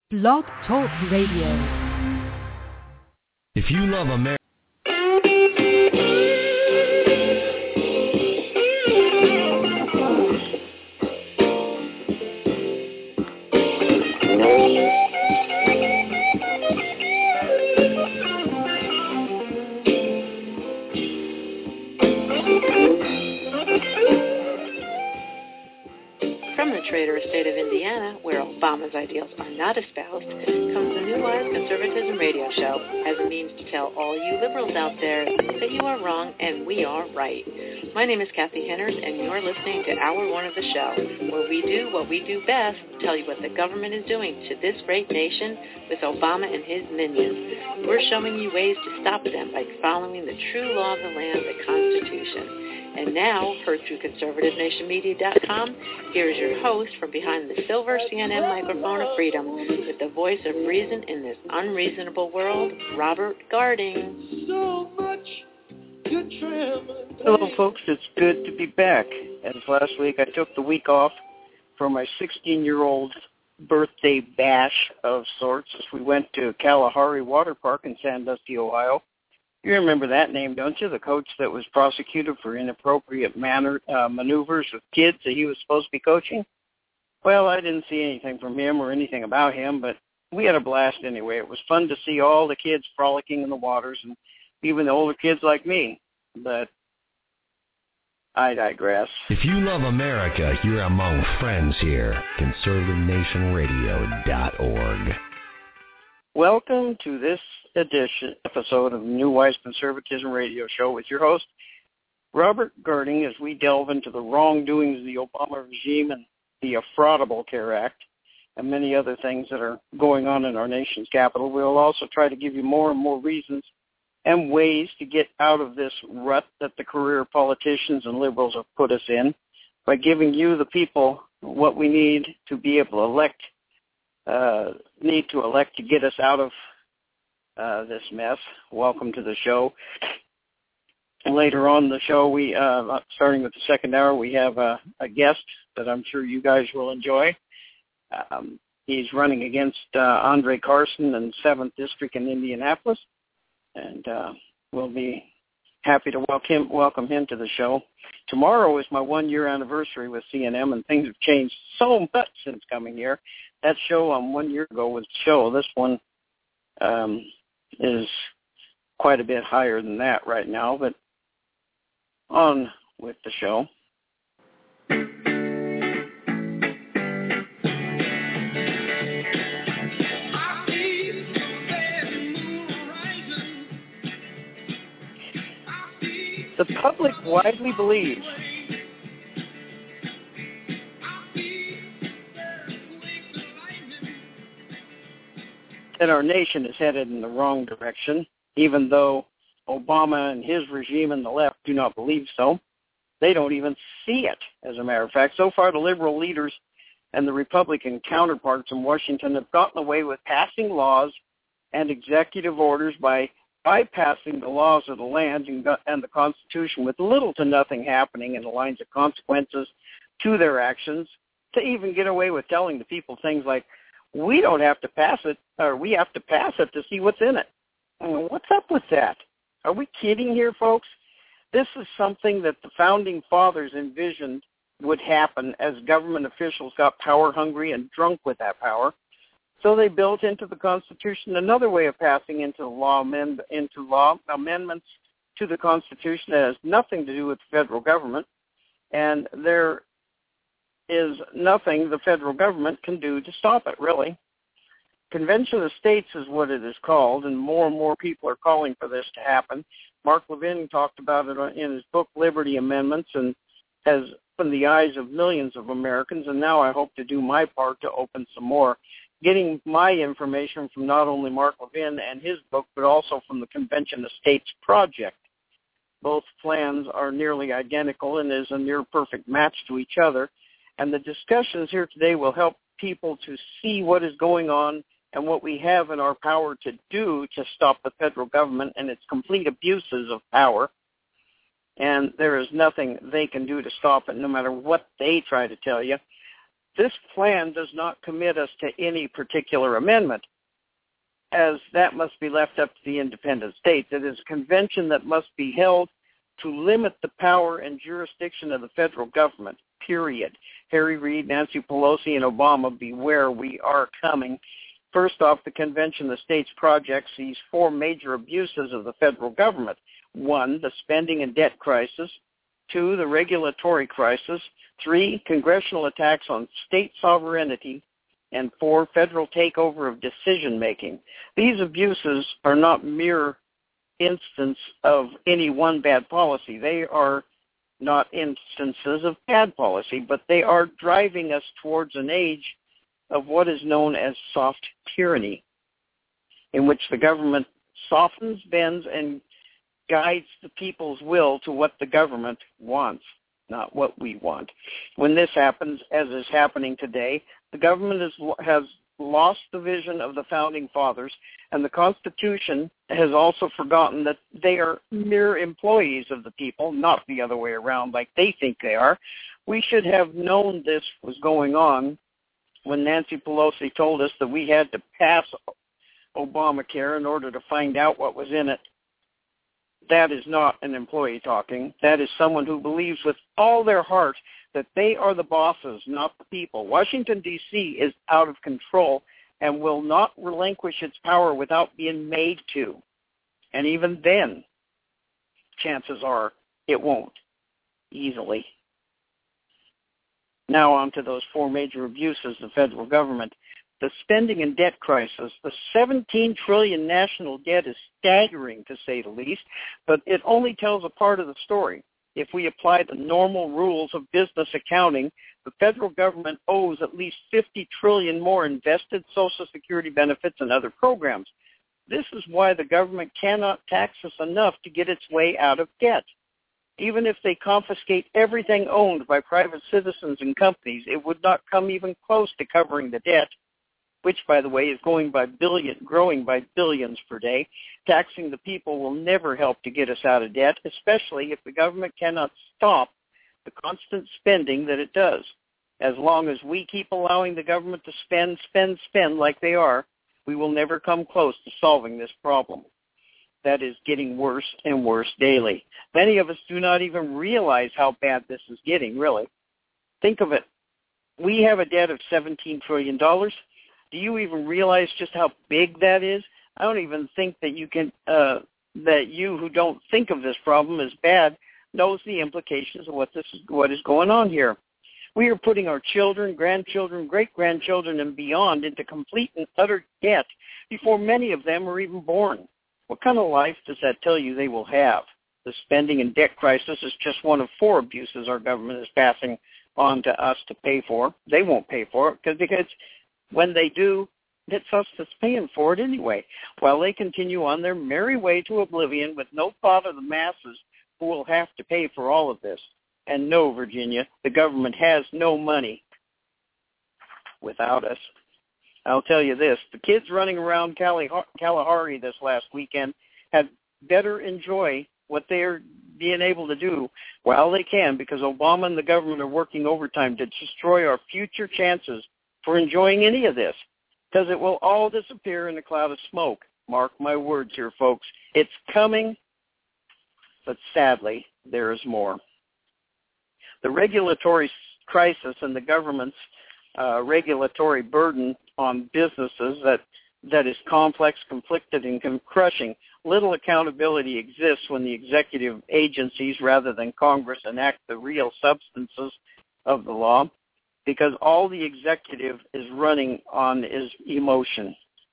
Blog Talk Radio. If you love America. From the traitorous state of Indiana, where Obama's ideals are not espoused, comes the New Wise Conservatism Radio Show as a means to tell all you liberals out there that you are wrong and we are right. My name is Kathy Henners, and you're listening to Hour 1 of the show, where we do what we do best, tell you what the government is doing to this great nation with Obama and his minions. We're showing you ways to stop them by following the true law of the land, the Constitution. And now, heard through ConservativeNationMedia.com, here is your host from behind the silver CNN microphone of freedom, with the voice of reason in this unreasonable world, Robert Garding. So much good Hello, folks. It's good to be back. As last week, I took the week off for my 16-year-old birthday bash of sorts as we went to Kalahari Water Park in Sandusky, Ohio. You remember that name, don't you? The coach that was prosecuted for inappropriate maneuvers with kids that he was supposed to be coaching? Well, I didn't see anything from him or anything about him, but we had a blast anyway. It was fun to see all the kids frolicking in the waters, and even the older kids like me. But I digress. If you love America, you're among friends here. ConservativeNationRadio.org. Welcome to this episode of the New Wise Conservatism Radio Show with your host, Robert Garding, as we delve into the wrongdoings of the Obama regime and the Affordable Care Act and many other things that are going on in our nation's capital. We'll also try to give you more and more reasons and ways to get out of this rut that the career politicians and liberals have put us in by giving you, the people, what we need to be able to elect to get us out of this mess. Welcome to the show. Later on the show, we starting with the second hour, we have a guest that I'm sure you guys will enjoy. He's running against Andre Carson in 7th District in Indianapolis, and we'll be happy to welcome him to the show. Tomorrow is my 1-year anniversary with CNN, and things have changed so much since coming here. That show 1 year ago was the show. This one is quite a bit higher than that right now, but on with the show. The public widely believes that our nation is headed in the wrong direction, even though Obama and his regime and the left do not believe so. They don't even see it, as a matter of fact. So far, the liberal leaders and the Republican counterparts in Washington have gotten away with passing laws and executive orders by bypassing the laws of the land and the Constitution with little to nothing happening in the lines of consequences to their actions, to even get away with telling the people things like, we don't have to pass it, or we have to pass it to see what's in it. What's up with that? Are we kidding here, folks? This is something that the Founding Fathers envisioned would happen as government officials got power hungry and drunk with that power. So they built into the Constitution another way of passing into law amendments to the Constitution that has nothing to do with the federal government, and there is nothing the federal government can do to stop it, really. Convention of States is what it is called, and more people are calling for this to happen. Mark Levin talked about it in his book, Liberty Amendments, and has opened the eyes of millions of Americans, and now I hope to do my part to open some more. Getting my information from not only Mark Levin and his book, but also from the Convention of States Project. Both plans are nearly identical and is a near perfect match to each other. And the discussions here today will help people to see what is going on and what we have in our power to do to stop the federal government and its complete abuses of power. And there is nothing they can do to stop it, no matter what they try to tell you. This plan does not commit us to any particular amendment, as that must be left up to the independent states. It is a convention that must be held to limit the power and jurisdiction of the federal government, period. Harry Reid, Nancy Pelosi, and Obama, beware, we are coming. First off, the convention of the states projects sees four major abuses of the federal government. 1, the spending and debt crisis. 2, the regulatory crisis. 3, congressional attacks on state sovereignty. And 4, federal takeover of decision-making. These abuses are not mere instance of any one bad policy. They are not instances of bad policy, but they are driving us towards an age of what is known as soft tyranny, in which the government softens, bends, and guides the people's will to what the government wants, not what we want. When this happens, as is happening today, the government has lost the vision of the Founding Fathers, and the Constitution has also forgotten that they are mere employees of the people, not the other way around like they think they are. We should have known this was going on when Nancy Pelosi told us that we had to pass Obamacare in order to find out what was in it. That is not an employee talking. That is someone who believes with all their heart that they are the bosses, not the people. Washington, D.C. is out of control and will not relinquish its power without being made to. And even then, chances are it won't easily. Now on to those four major abuses of the federal government. The spending and debt crisis, the $17 trillion national debt is staggering, to say the least, but it only tells a part of the story. If we apply the normal rules of business accounting, the federal government owes at least $50 trillion more invested Social Security benefits and other programs. This is why the government cannot tax us enough to get its way out of debt. Even if they confiscate everything owned by private citizens and companies, it would not come even close to covering the debt, which, by the way, is growing by billions per day. Taxing the people will never help to get us out of debt, especially if the government cannot stop the constant spending that it does. As long as we keep allowing the government to spend like they are, we will never come close to solving this problem. That is getting worse and worse daily. Many of us do not even realize how bad this is getting, really. Think of it. We have a debt of $17 trillion. Do you even realize just how big that is? I don't even think that you can, that you who don't think of this problem as bad knows the implications of what is going on here. We are putting our children, grandchildren, great-grandchildren, and beyond into complete and utter debt before many of them are even born. What kind of life does that tell you they will have? The spending and debt crisis is just one of four abuses our government is passing on to us to pay for. They won't pay for it because when they do, it's us that's paying for it anyway, while they continue on their merry way to oblivion with no thought of the masses who will have to pay for all of this. And no, Virginia, the government has no money without us. I'll tell you this, the kids running around Kalahari this last weekend had better enjoy what they're being able to do while they can, because Obama and the government are working overtime to destroy our future chances for enjoying any of this, because it will all disappear in a cloud of smoke. Mark my words here, folks. It's coming, but sadly, there is more. The regulatory crisis and the government's regulatory burden on businesses that is complex, conflicted, and crushing. Little accountability exists when the executive agencies, rather than Congress, enact the real substances of the law, because all the executive is running on is emotion.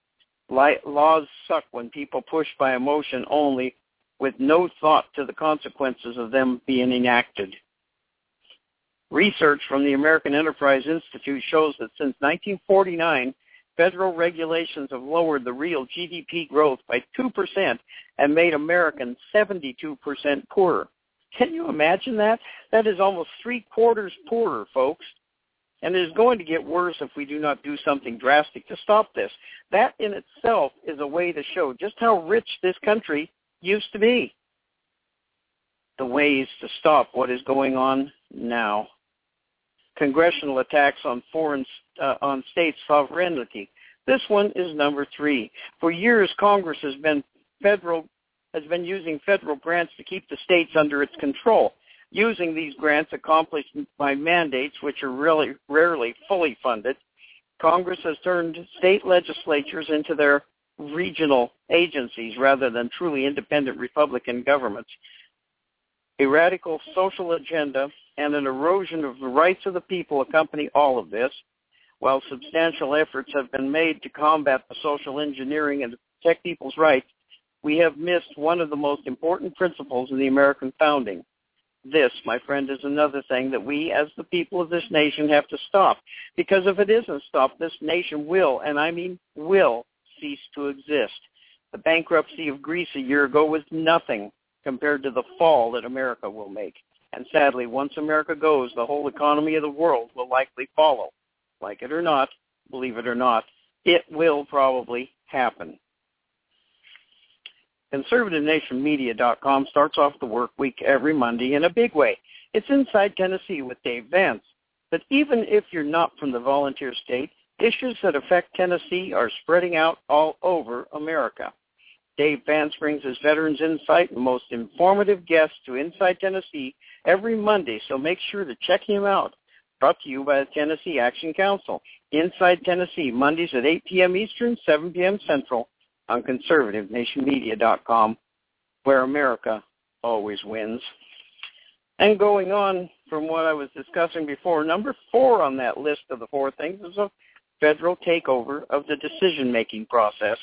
Laws suck when people push by emotion only, with no thought to the consequences of them being enacted. Research from the American Enterprise Institute shows that since 1949, federal regulations have lowered the real GDP growth by 2% and made Americans 72% poorer. Can you imagine that? That is almost 3/4 poorer, folks. And it is going to get worse if we do not do something drastic to stop this. That in itself is a way to show just how rich this country used to be. The way is to stop what is going on now. congressional attacks on on state sovereignty. This one is number 3. For years, Congress has been using federal grants to keep the states under its control, using these grants accomplished by mandates which are really rarely fully funded. Congress has turned state legislatures into their regional agencies rather than truly independent Republican governments. A radical social agenda and an erosion of the rights of the people accompany all of this. While substantial efforts have been made to combat the social engineering and to protect people's rights, we have missed one of the most important principles in the American founding. This, my friend, is another thing that we as the people of this nation have to stop. Because if it isn't stopped, this nation will, and I mean will, cease to exist. The bankruptcy of Greece a year ago was nothing compared to the fall that America will make. And sadly, once America goes, the whole economy of the world will likely follow. Like it or not, believe it or not, it will probably happen. ConservativeNationMedia.com starts off the work week every Monday in a big way. It's Inside Tennessee with Dave Vance. But even if you're not from the volunteer state, issues that affect Tennessee are spreading out all over America. Dave Vance brings his veterans' insight and most informative guests to Inside Tennessee every Monday, so make sure to check him out. Brought to you by the Tennessee Action Council. Inside Tennessee, Mondays at 8 p.m. Eastern, 7 p.m. Central on ConservativeNationMedia.com, where America always wins. And going on from what I was discussing before, number 4 on that list of the 4 things is a federal takeover of the decision-making process.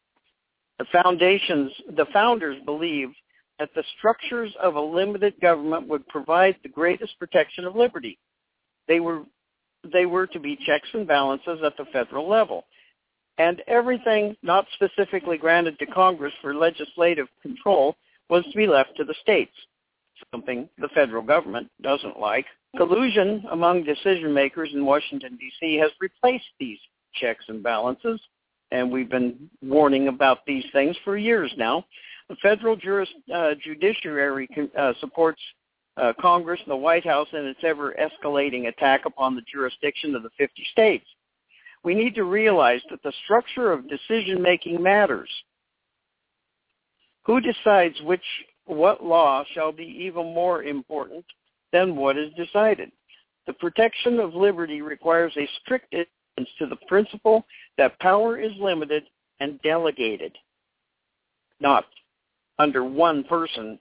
The founders believed that the structures of a limited government would provide the greatest protection of liberty. They were to be checks and balances at the federal level. And everything not specifically granted to Congress for legislative control was to be left to the states, something the federal government doesn't like. Collusion among decision makers in Washington, D.C. has replaced these checks and balances, and we've been warning about these things for years now. The federal judiciary supports Congress and the White House in its ever-escalating attack upon the jurisdiction of the 50 states. We need to realize that the structure of decision-making matters. Who decides what law shall be even more important than what is decided? The protection of liberty requires a strict adherence to the principle that power is limited and delegated, not under one person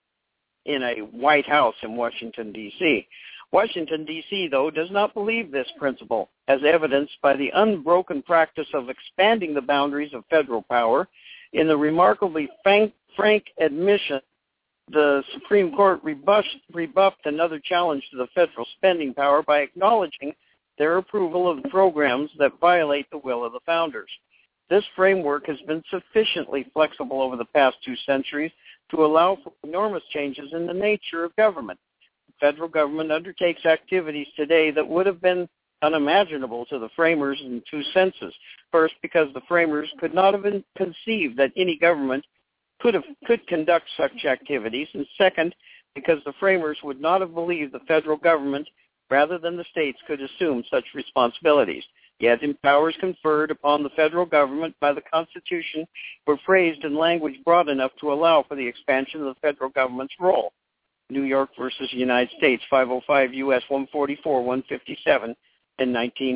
in a White House in Washington, D.C. Washington, D.C., though, does not believe this principle, as evidenced by the unbroken practice of expanding the boundaries of federal power. In the remarkably frank admission, the Supreme Court rebuffed another challenge to the federal spending power by acknowledging their approval of programs that violate the will of the founders. This framework has been sufficiently flexible over the past 2 centuries to allow for enormous changes in the nature of government. The federal government undertakes activities today that would have been unimaginable to the framers in 2 senses. First, because the framers could not have conceived that any government could conduct such activities, and second, because the framers would not have believed the federal government, rather than the states, could assume such responsibilities. Yet, in powers conferred upon the federal government by the Constitution were phrased in language broad enough to allow for the expansion of the federal government's role. New York versus United States, 505 U.S. 144, 157 in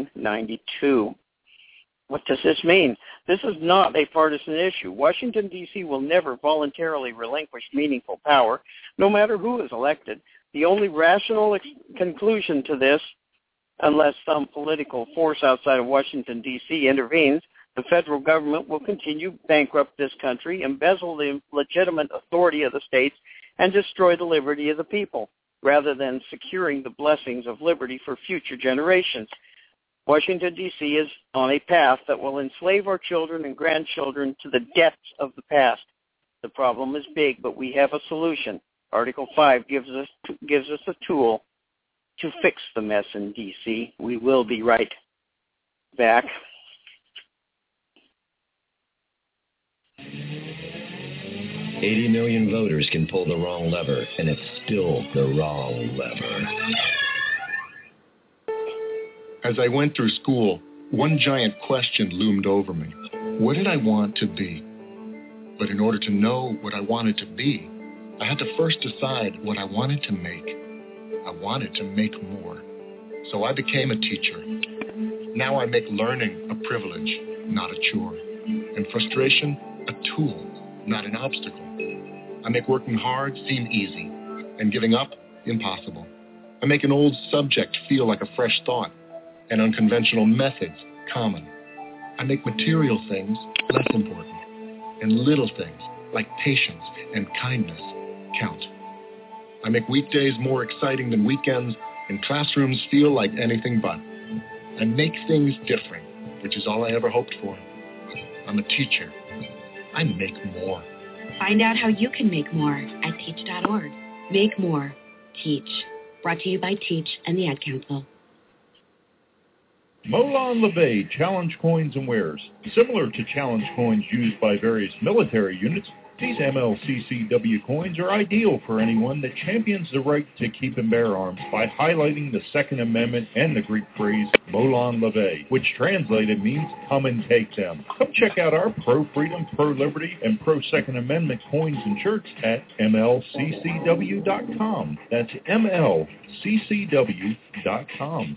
1992. What does this mean? This is not a partisan issue. Washington, D.C. will never voluntarily relinquish meaningful power, no matter who is elected. The only rational conclusion to this, unless some political force outside of Washington, D.C. intervenes, the federal government will continue to bankrupt this country, embezzle the legitimate authority of the states, and destroy the liberty of the people, rather than securing the blessings of liberty for future generations. Washington, D.C. is on a path that will enslave our children and grandchildren to the depths of the past. The problem is big, but we have a solution. Article 5 gives us a tool to fix the mess in D.C. We will be right back. $80 million voters can pull the wrong lever, and it's still the wrong lever. As I went through school, one giant question loomed over me. What did I want to be? But in order to know what I wanted to be, I had to first decide what I wanted to make. I wanted to make more. So I became a teacher. Now I make learning a privilege, not a chore. And frustration, a tool, not an obstacle. I make working hard seem easy, and giving up, impossible. I make an old subject feel like a fresh thought, and unconventional methods common. I make material things less important, and little things like patience and kindness count. I make weekdays more exciting than weekends, and classrooms feel like anything but. I make things different, which is all I ever hoped for. I'm a teacher. I make more. Find out how you can make more at teach.org. Make more. Teach. Brought to you by Teach and the Ad Council. Molon Labe Challenge Coins and Wares. Similar to challenge coins used by various military units, these MLCCW coins are ideal for anyone that champions the right to keep and bear arms by highlighting the Second Amendment and the Greek phrase Molon Labe, which translated means come and take them. Come check out our pro-freedom, pro-liberty, and pro-Second Amendment coins and shirts at MLCCW.com. That's MLCCW.com.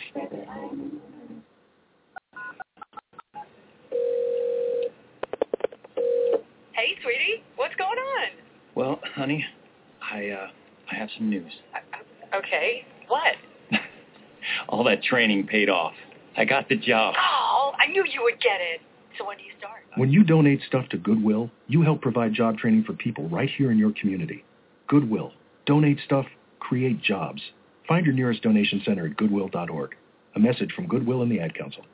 Hey, sweetie, what's going on? Well, honey, I have some news. Okay, what? All that training paid off. I got the job. Oh, I knew you would get it. So when do you start? When you donate stuff to Goodwill, you help provide job training for people right here in your community. Goodwill. Donate stuff, create jobs. Find your nearest donation center at goodwill.org. A message from Goodwill and the Ad Council.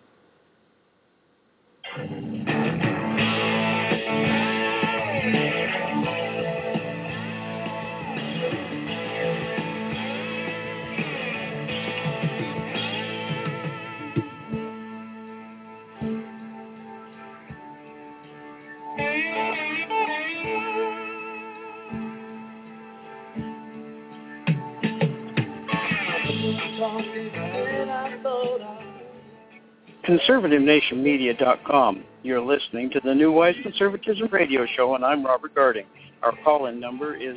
ConservativeNationMedia.com. You're listening to the New Wise Conservatism Radio Show, and I'm Robert Garding. Our call-in number is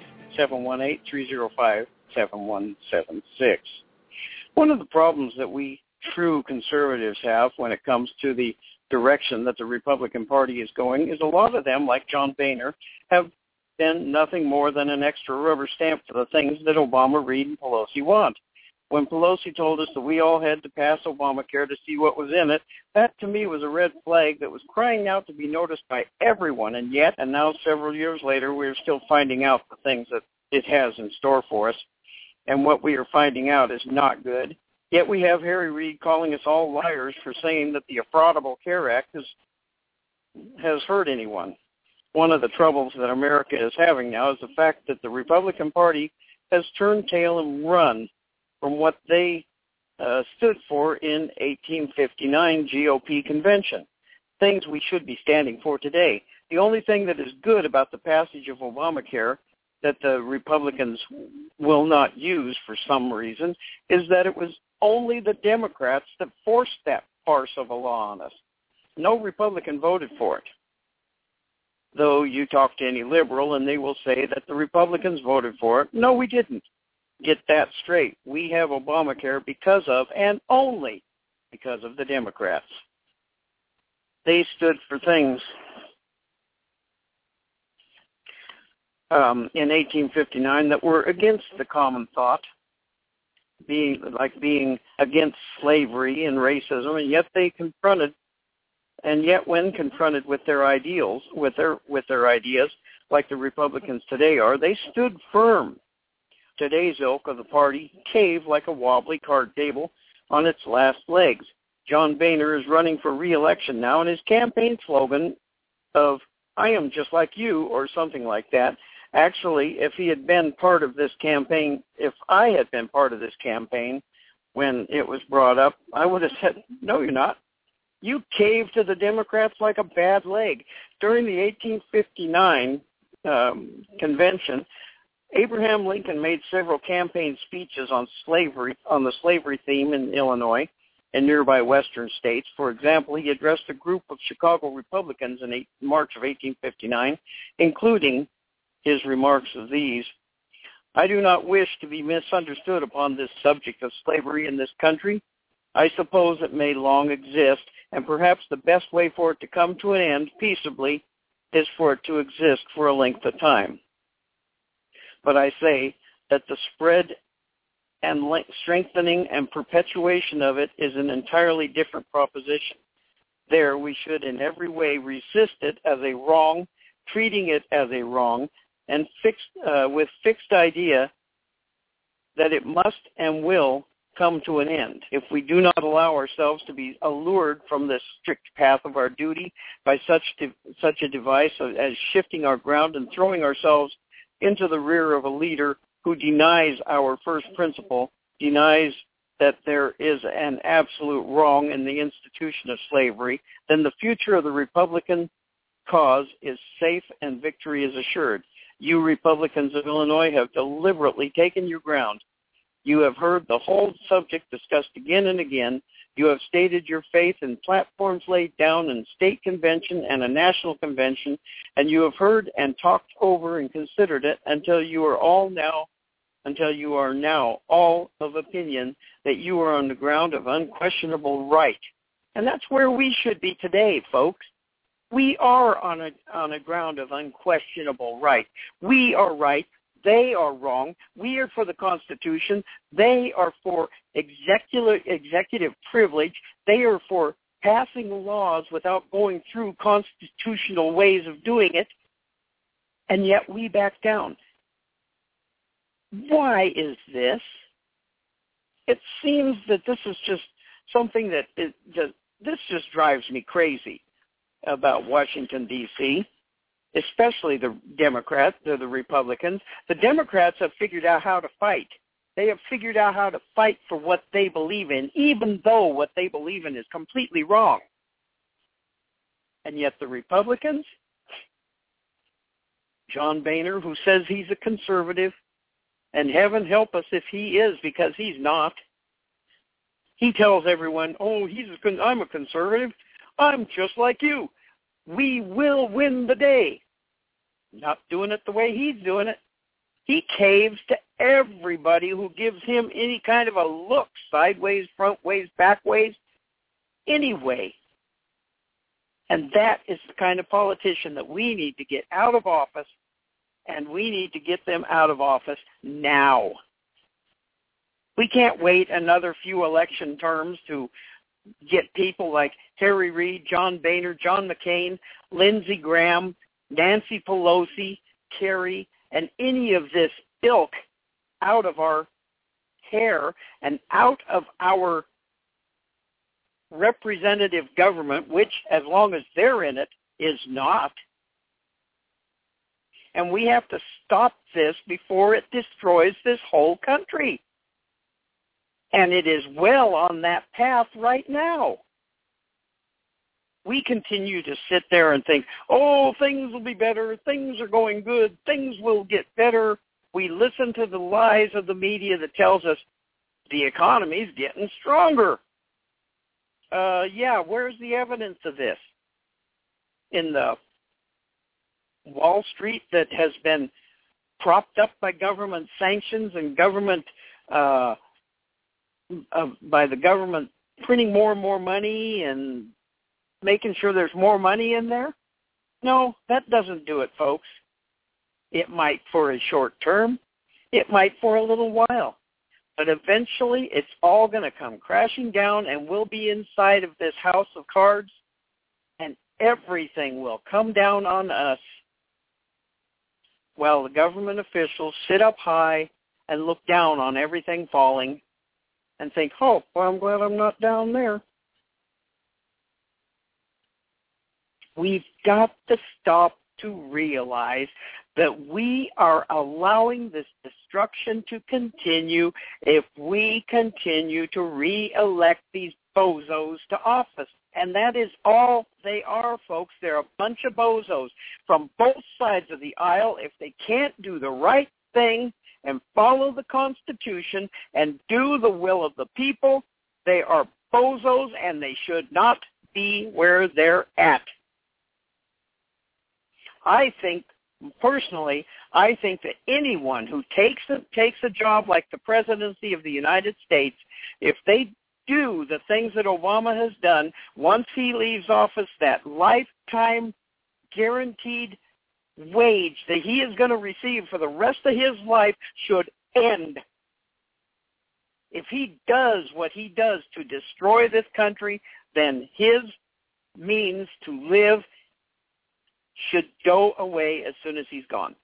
718-305-7176. One of the problems that we true conservatives have when it comes to the direction that the Republican Party is going is a lot of them, like John Boehner, have been nothing more than an extra rubber stamp for the things that Obama, Reid, and Pelosi want. When Pelosi told us that we all had to pass Obamacare to see what was in it, that to me was a red flag that was crying out to be noticed by everyone, and now several years later, we're still finding out the things that it has in store for us, and what we are finding out is not good. Yet we have Harry Reid calling us all liars for saying that the Affordable Care Act has hurt anyone. One of the troubles that America is having now is the fact that the Republican Party has turned tail and run from what they stood for in 1859 GOP convention, things we should be standing for today. The only thing that is good about the passage of Obamacare that the Republicans will not use for some reason is that it was only the Democrats that forced that farce of a law on us. No Republican voted for it. Though you talk to any liberal and they will say that the Republicans voted for it. No, we didn't. Get that straight. We have Obamacare because of, and only because of, the Democrats. They stood for things in 1859 that were against the common thought, being against slavery and racism, and yet they confronted, and yet when confronted with their ideals, with their ideas, like the Republicans today are, they stood firm. Today's ilk of the party caved like a wobbly card table on its last legs. John Boehner is running for re-election now, and his campaign slogan of, "I am just like you," or something like that. Actually, if he had been part of this campaign, if I had been part of this campaign when it was brought up, I would have said, "No, you're not. You caved to the Democrats like a bad leg." During the 1859 convention, Abraham Lincoln made several campaign speeches on slavery, on the slavery theme in Illinois, in nearby western states. For example, he addressed a group of Chicago Republicans in March of 1859, including his remarks of these: "I do not wish to be misunderstood upon this subject of slavery in this country. I suppose it may long exist, and perhaps the best way for it to come to an end peaceably is for it to exist for a length of time. But I say that the spread and strengthening and perpetuation of it is an entirely different proposition. There we should in every way resist it as a wrong, treating it as a wrong, and with fixed idea that it must and will come to an end. If we do not allow ourselves to be allured from the strict path of our duty by such a device as shifting our ground and throwing ourselves into the rear of a leader who denies our first principle, denies that there is an absolute wrong in the institution of slavery, then the future of the Republican cause is safe and victory is assured. You Republicans of Illinois have deliberately taken your ground. You have heard the whole subject discussed again and again. You have stated your faith in platforms laid down in state convention and a national convention, and you have heard and talked over and considered it until you are now all of opinion that you are on the ground of unquestionable right." And that's where we should be today, folks. We are on a ground of unquestionable right. We are right. They are wrong. We are for the Constitution. They are for executive privilege. They are for passing laws without going through constitutional ways of doing it. And yet we back down. Why is this? It seems that this is just something that this just drives me crazy about Washington, D.C., especially the Democrats, the Republicans. The Democrats have figured out how to fight. They have figured out how to fight for what they believe in, even though what they believe in is completely wrong. And yet the Republicans, John Boehner, who says he's a conservative, and heaven help us if he is, because he's not. He tells everyone, "Oh, I'm a conservative. I'm just like you. We will win the day." Not doing it the way he's doing it. He caves to everybody who gives him any kind of a look, sideways, frontways, backways, anyway. And that is the kind of politician that we need to get out of office, and we need to get them out of office now. We can't wait another few election terms to get people like Harry Reid, John Boehner, John McCain, Lindsey Graham, Nancy Pelosi, Kerry, and any of this ilk out of our hair and out of our representative government, which, as long as they're in it, is not. And we have to stop this before it destroys this whole country. And it is well on that path right now. We continue to sit there and think, "Oh, things will be better, things are going good, things will get better." We listen to the lies of the media that tells us the economy's getting stronger. Where's the evidence of this? In the Wall Street that has been propped up by government sanctions and government by the government printing more and more money and making sure there's more money in there? No, that doesn't do it, folks. It might for a short term. It might for a little while. But eventually it's all going to come crashing down, and we'll be inside of this house of cards, and everything will come down on us while the government officials sit up high and look down on everything falling and think, "Oh, well, I'm glad I'm not down there." We've got to stop to realize that we are allowing this destruction to continue if we continue to re-elect these bozos to office. And that is all they are, folks. They're a bunch of bozos from both sides of the aisle. If they can't do the right thing and follow the Constitution and do the will of the people, they are bozos, and they should not be where they're at. Personally, I think that anyone who takes a job like the presidency of the United States, if they do the things that Obama has done, once he leaves office, that lifetime guaranteed wage that he is going to receive for the rest of his life should end. If he does what he does to destroy this country, then his means to live should go away as soon as he's gone.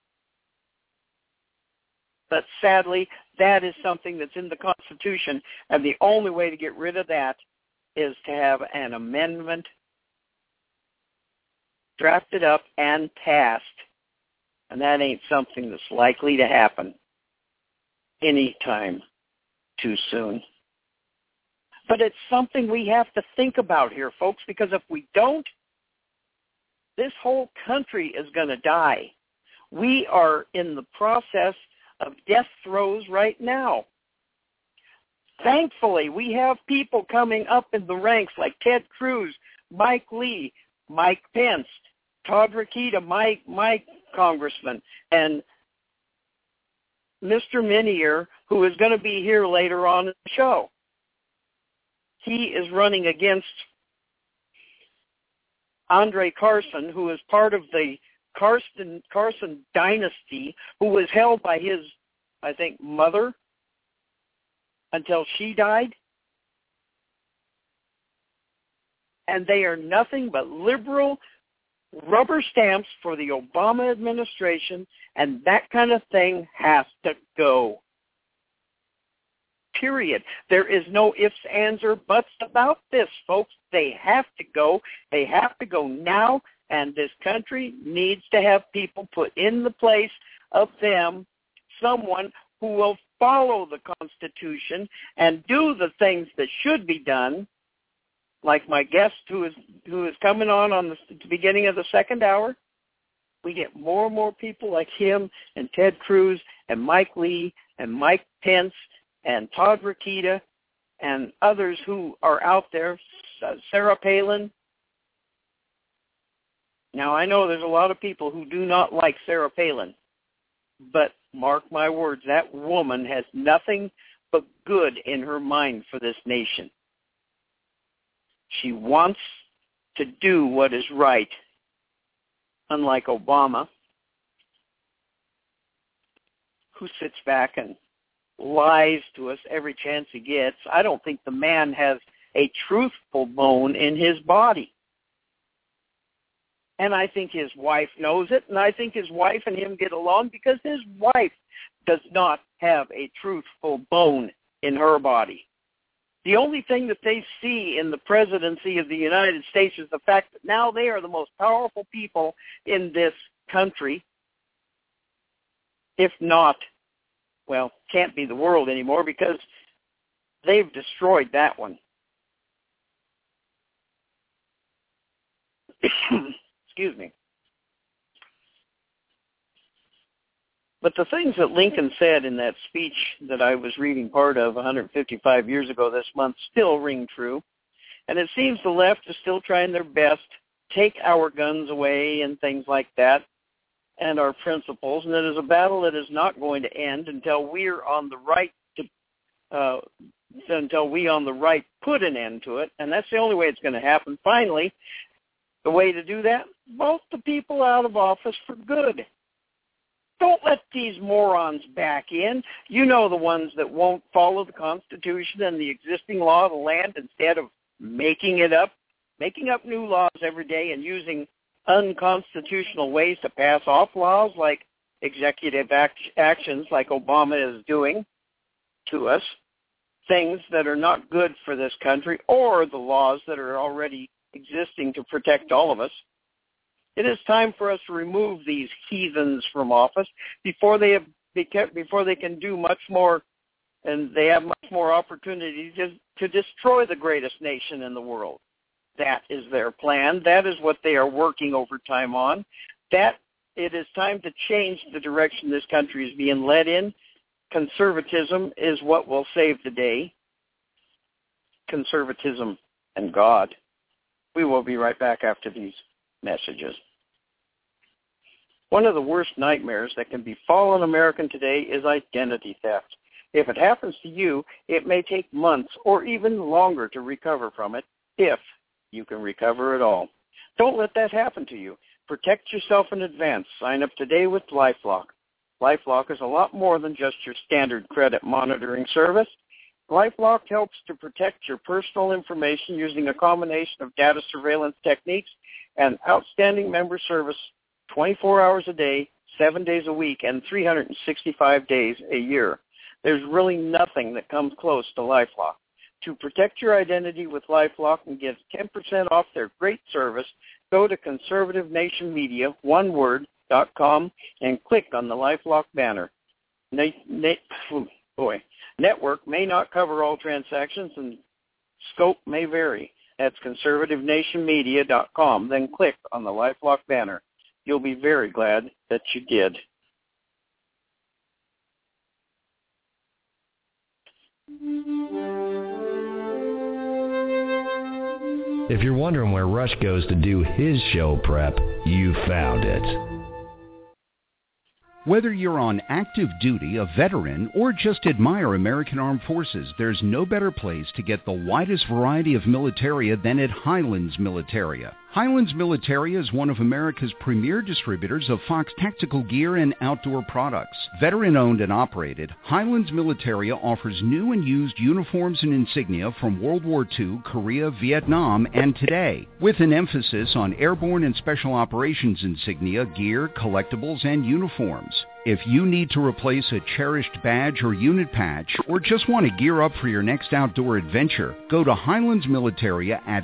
But sadly, that is something that's in the Constitution, and the only way to get rid of that is to have an amendment drafted up and passed, and that ain't something that's likely to happen anytime too soon. But it's something we have to think about here, folks, because if we don't, this whole country is going to die. We are in the process of death throes right now. Thankfully, we have people coming up in the ranks like Ted Cruz, Mike Lee, Mike Pence, Todd Rokita, my congressman, and Mr. Minier, who is going to be here later on in the show. He is running against Andre Carson, who is part of the Carson dynasty, who was held by his, I think, mother until she died. And they are nothing but liberal rubber stamps for the Obama administration, and that kind of thing has to go. Period. There is no ifs, ands, or buts about this, folks. They have to go. They have to go now, and this country needs to have people put in the place of them, someone who will follow the Constitution and do the things that should be done, like my guest who is coming on the beginning of the second hour. We get more and more people like him and Ted Cruz and Mike Lee and Mike Pence and Todd Rokita and others who are out there, Sarah Palin. Now, I know there's a lot of people who do not like Sarah Palin, but mark my words, that woman has nothing but good in her mind for this nation. She wants to do what is right, unlike Obama, who sits back and lies to us every chance he gets. I don't think the man has a truthful bone in his body. And I think his wife knows it, and I think his wife and him get along because his wife does not have a truthful bone in her body. The only thing that they see in the presidency of the United States is the fact that now they are the most powerful people in this country, if not, well, can't be the world anymore because they've destroyed that one. Excuse me. But the things that Lincoln said in that speech that I was reading part of 155 years ago this month still ring true. And it seems the left is still trying their best to take our guns away and things like that and our principles. And it is a battle that is not going to end until we're on the right until we on the right put an end to it. And that's the only way it's going to happen. Finally, the way to do that, vote the people out of office for good. Don't let these morons back in. You know, the ones that won't follow the Constitution and the existing law of the land instead of making up new laws every day and using unconstitutional ways to pass off laws like executive actions like Obama is doing to us, things that are not good for this country or the laws that are already existing to protect all of us. It is time for us to remove these heathens from office before they can do much more, and they have much more opportunity to destroy the greatest nation in the world. That is their plan. That is what they are working overtime on. That it is time to change the direction this country is being led in. Conservatism is what will save the day. conservatism and God. We will be right back after these messages. One of the worst nightmares that can befall an American today is identity theft. If it happens to you, it may take months or even longer to recover from it, if you can recover at all. Don't let that happen to you. Protect yourself in advance. Sign up today with LifeLock. LifeLock is a lot more than just your standard credit monitoring service. LifeLock helps to protect your personal information using a combination of data surveillance techniques and outstanding member service 24 hours a day, 7 days a week, and 365 days a year. There's really nothing that comes close to LifeLock. To protect your identity with LifeLock and get 10% off their great service, go to Conservative Nation Media, oneword.com, and click on the LifeLock banner. Network may not cover all transactions and scope may vary. That's conservativenationmedia.com. Then click on the LifeLock banner. You'll be very glad that you did. If you're wondering where Rush goes to do his show prep, you found it. Whether you're on active duty, a veteran, or just admire American Armed Forces, there's no better place to get the widest variety of militaria than at Highlands Militaria. Highlands Militaria is one of America's premier distributors of Fox tactical gear and outdoor products. Veteran-owned and operated, Highlands Militaria offers new and used uniforms and insignia from World War II, Korea, Vietnam, and today, with an emphasis on airborne and special operations insignia, gear, collectibles, and uniforms. If you need to replace a cherished badge or unit patch, or just want to gear up for your next outdoor adventure, go to Highlands Militaria at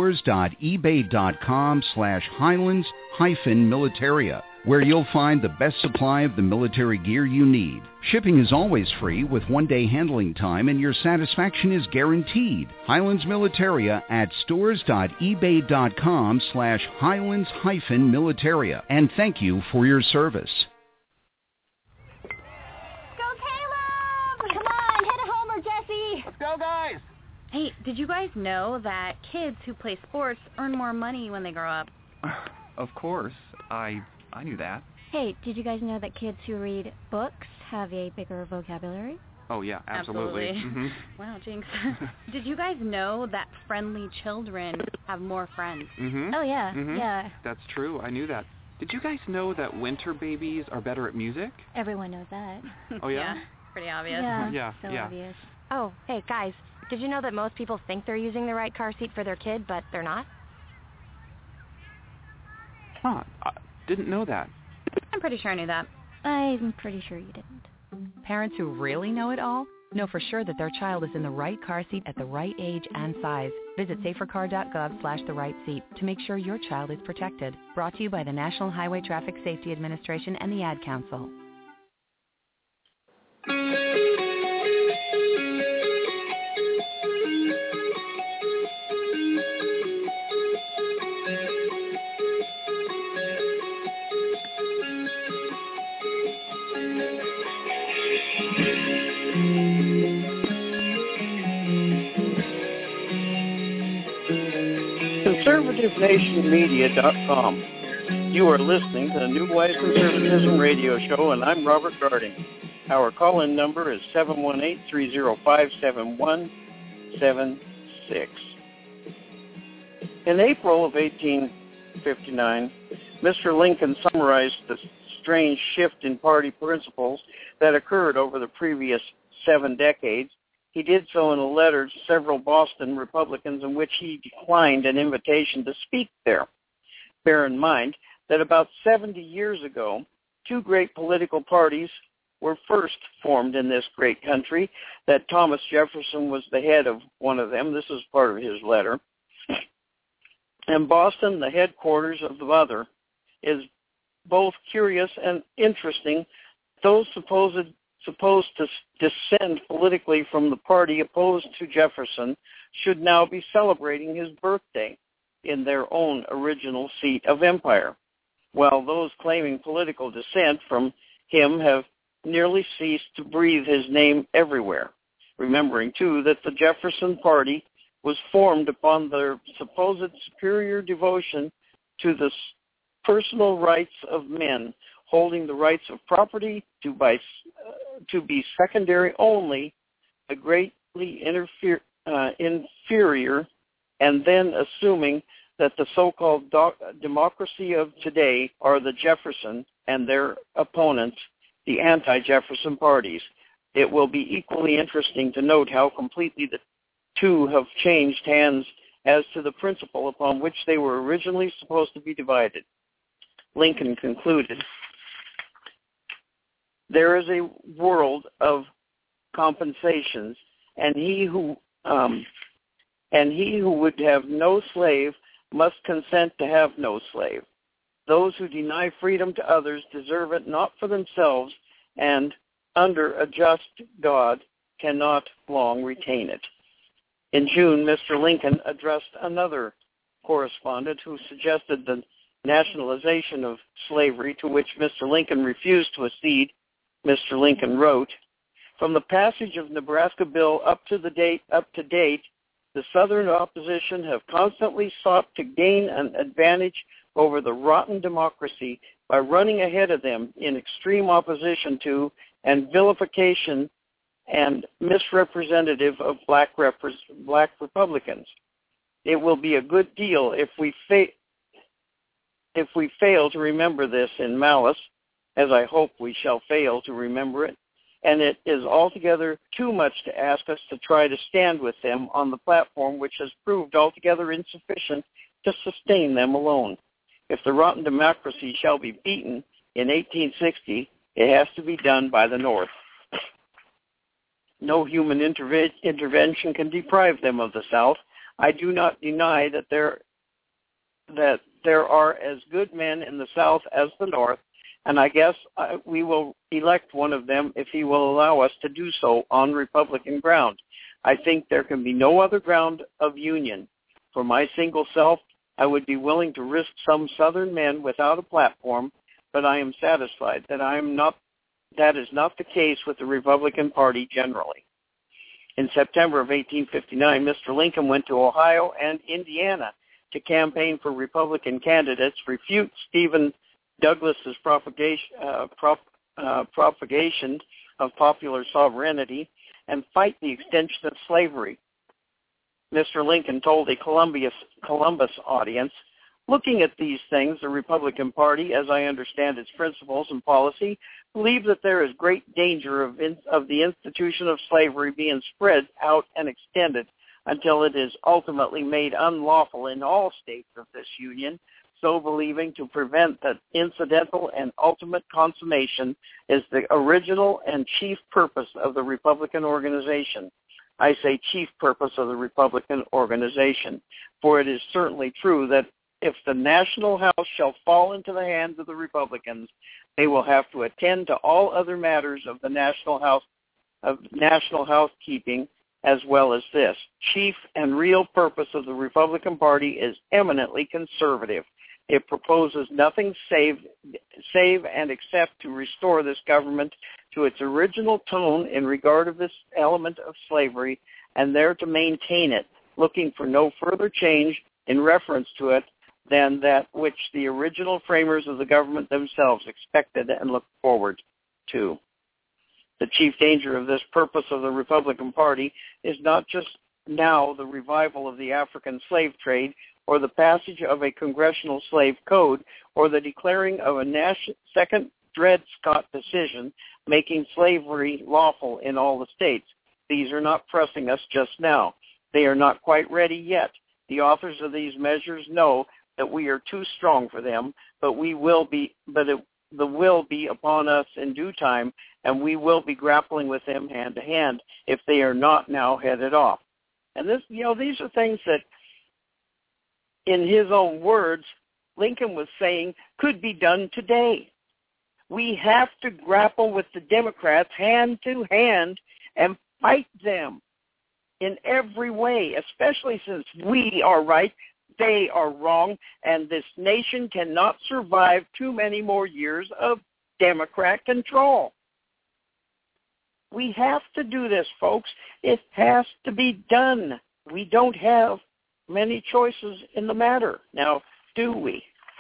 stores.ebay.com/Highlands-Militaria, where you'll find the best supply of the military gear you need. Shipping is always free with one-day handling time, and your satisfaction is guaranteed. Highlands Militaria at stores.ebay.com/Highlands-Militaria. And thank you for your service. Let's go, guys! Hey, did you guys know that kids who play sports earn more money when they grow up? Of course. I knew that. Hey, did you guys know that kids who read books have a bigger vocabulary? Oh, yeah, absolutely. Mm-hmm. Wow, Jinx. Did you guys know that friendly children have more friends? Mm-hmm. Oh, yeah, mm-hmm. yeah. That's true. I knew that. Did you guys know that winter babies are better at music? Everyone knows that. Oh, yeah? Yeah, pretty obvious. Yeah, so yeah. obvious. Oh, hey, guys, did you know that most people think they're using the right car seat for their kid, but they're not? Huh, I didn't know that. I'm pretty sure I knew that. I'm pretty sure you didn't. Parents who really know it all know for sure that their child is in the right car seat at the right age and size. Visit safercar.gov/the-right-seat to make sure your child is protected. Brought to you by the National Highway Traffic Safety Administration and the Ad Council. ConservativeNationMedia.com. You are listening to the New Wise Conservatism Radio Show, and I'm Robert Garding. Our call-in number is 718-305-7176. In April of 1859, Mr. Lincoln summarized the strange shift in party principles that occurred over the previous 7 decades. He did so in a letter to several Boston Republicans in which he declined an invitation to speak there. Bear in mind that about 70 years ago, 2 great political parties were first formed in this great country, that Thomas Jefferson was the head of one of them. This is part of his letter. And Boston, the headquarters of the other, is both curious and interesting. Those supposed to descend politically from the party opposed to Jefferson should now be celebrating his birthday in their own original seat of empire, while those claiming political descent from him have nearly ceased to breathe his name everywhere, remembering, too, that the Jefferson Party was formed upon their supposed superior devotion to the personal rights of men, holding the rights of property to be secondary only, the greatly inferior, and then assuming that the so-called democracy of today are the Jefferson and their opponents, the anti-Jefferson parties. It will be equally interesting to note how completely the two have changed hands as to the principle upon which they were originally supposed to be divided. Lincoln concluded, "There is a world of compensations, and he who would have no slave must consent to have no slave. Those who deny freedom to others deserve it not for themselves, and under a just God cannot long retain it." In June, Mr. Lincoln addressed another correspondent who suggested the nationalization of slavery, to which Mr. Lincoln refused to accede. Mr. Lincoln wrote, "From the passage of Nebraska Bill up to date, the Southern opposition have constantly sought to gain an advantage over the rotten democracy by running ahead of them in extreme opposition to and vilification and misrepresentative of black Republicans. It will be a good deal if we fail to remember this in malice, as I hope we shall fail to remember it, and it is altogether too much to ask us to try to stand with them on the platform which has proved altogether insufficient to sustain them alone. If the rotten democracy shall be beaten in 1860, it has to be done by the North. No human intervention can deprive them of the South. I do not deny that there are as good men in the South as the North, and I guess we will elect one of them if he will allow us to do so on Republican ground. I think there can be no other ground of union. For my single self, I would be willing to risk some Southern men without a platform, but I am satisfied that that is not the case with the Republican Party generally." In September of 1859, Mr. Lincoln went to Ohio and Indiana to campaign for Republican candidates, refute Stephen Douglas's propagation of popular sovereignty, and fight the extension of slavery. Mr. Lincoln told a Columbus audience, "Looking at these things, the Republican Party, as I understand its principles and policy, believe that there is great danger of the institution of slavery being spread out and extended until it is ultimately made unlawful in all states of this Union, so believing to prevent that incidental and ultimate consummation is the original and chief purpose of the Republican organization. I say chief purpose of the Republican organization, for it is certainly true that if the National House shall fall into the hands of the Republicans, they will have to attend to all other matters of the national housekeeping as well as this. Chief and real purpose of the Republican Party is eminently conservative. It proposes nothing save and except to restore this government to its original tone in regard of this element of slavery, and there to maintain it, looking for no further change in reference to it than that which the original framers of the government themselves expected and looked forward to. The chief danger of this purpose of the Republican Party is not just now the revival of the African slave trade or the passage of a congressional slave code or the declaring of a second Dred Scott decision making slavery lawful in all the states. These are not pressing us just now. They are not quite ready yet. The authors of these measures know that we are too strong for them, but the will be upon us in due time, and we will be grappling with them hand to hand if they are not now headed off. And this, these are things that, in his own words, Lincoln was saying could be done today. We have to grapple with the Democrats hand to hand and fight them in every way, especially since we are right, they are wrong, and this nation cannot survive too many more years of Democrat control. We have to do this, folks. It has to be done. we don't have many choices in the matter. Now, do we?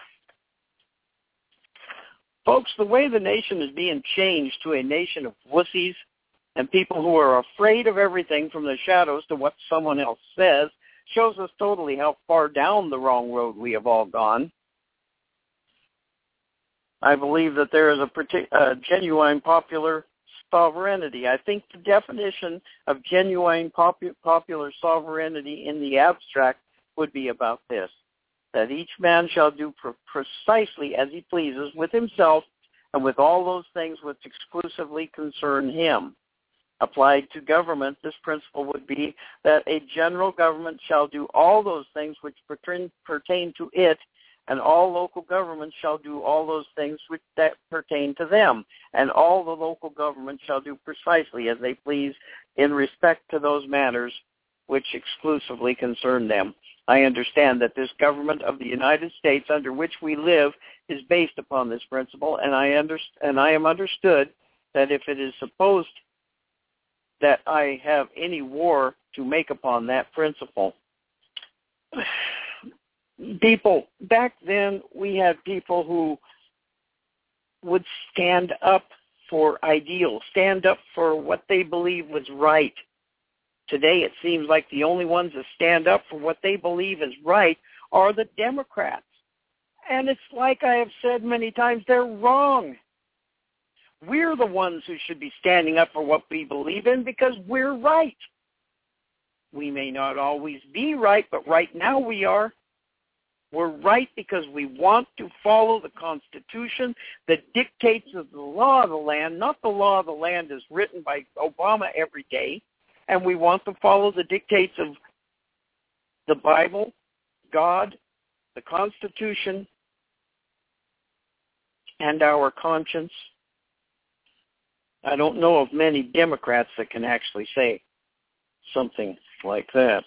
Folks, the way the nation is being changed to a nation of wussies and people who are afraid of everything from the shadows to what someone else says shows us totally how far down the wrong road we have all gone. I believe that there is a genuine popular sovereignty. I think the definition of genuine popular sovereignty in the abstract would be about this, that each man shall do precisely as he pleases with himself and with all those things which exclusively concern him. Applied to government, this principle would be that a general government shall do all those things which pertain to it, and all local governments shall do all those things that pertain to them, and all the local governments shall do precisely as they please in respect to those matters which exclusively concern them. I understand that this government of the United States under which we live is based upon this principle, and I am understood that if it is supposed that I have any war to make upon that principle. People, back then we had people who would stand up for ideals, stand up for what they believe was right. Today it seems like the only ones that stand up for what they believe is right are the Democrats. And it's like I have said many times, they're wrong. We're the ones who should be standing up for what we believe in because we're right. We may not always be right, but right now we are. We're right because we want to follow the Constitution that dictates of the law of the land, not the law of the land as written by Obama every day. And we want to follow the dictates of the Bible, God, the Constitution, and our conscience. I don't know of many Democrats that can actually say something like that.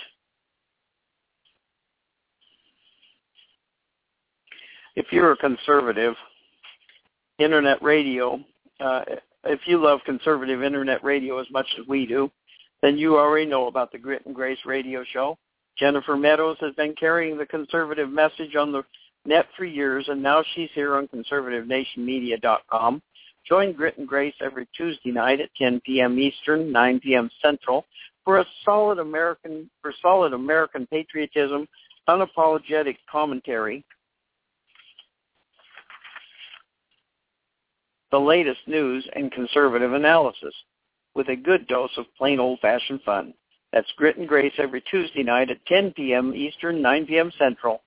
If you're a conservative, internet radio, if you love conservative internet radio as much as we do, then you already know about the Grit and Grace radio show. Jennifer Meadows has been carrying the conservative message on the net for years, and now she's here on conservativenationmedia.com. Join Grit and Grace every Tuesday night at 10 p.m. Eastern, 9 p.m. Central for solid American patriotism, unapologetic commentary, the latest news and conservative analysis, with a good dose of plain old-fashioned fun. That's Grit and Grace every Tuesday night at 10 p.m. Eastern, 9 p.m. Central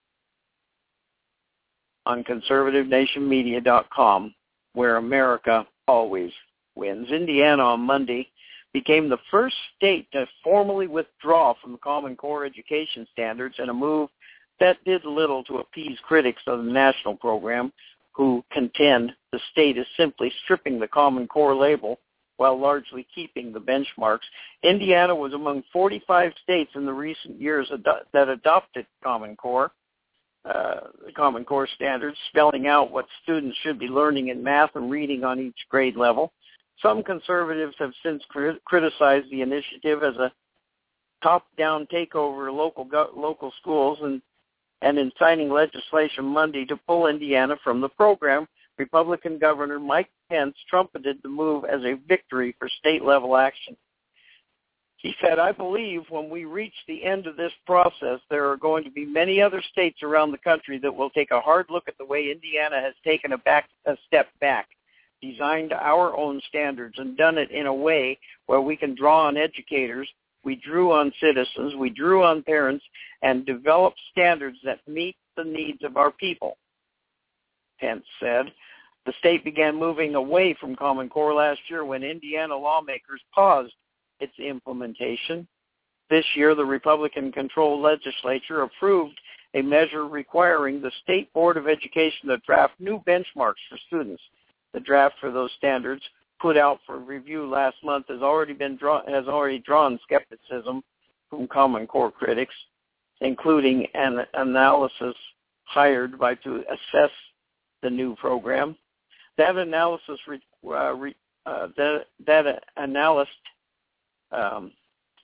on conservativenationmedia.com, where America always wins. Indiana on Monday became the first state to formally withdraw from the Common Core education standards in a move that did little to appease critics of the national program, who contend the state is simply stripping the Common Core label while largely keeping the benchmarks. Indiana was among 45 states in the recent years that adopted Common Core standards, spelling out what students should be learning in math and reading on each grade level. Some conservatives have since criticized the initiative as a top-down takeover of local schools and in signing legislation Monday to pull Indiana from the program. Republican Governor Mike Pence trumpeted the move as a victory for state-level action. He said, "I believe when we reach the end of this process, there are going to be many other states around the country that will take a hard look at the way Indiana has taken a step back, designed our own standards, and done it in a way where we can draw on educators, we drew on citizens, we drew on parents, and developed standards that meet the needs of our people," Pence said. The state began moving away from Common Core last year when Indiana lawmakers paused its implementation. This year, the Republican-controlled legislature approved a measure requiring the State Board of Education to draft new benchmarks for students. The draft for those standards, put out for review last month, has already drawn skepticism from Common Core critics, including an analysis hired to assess the new program. That analyst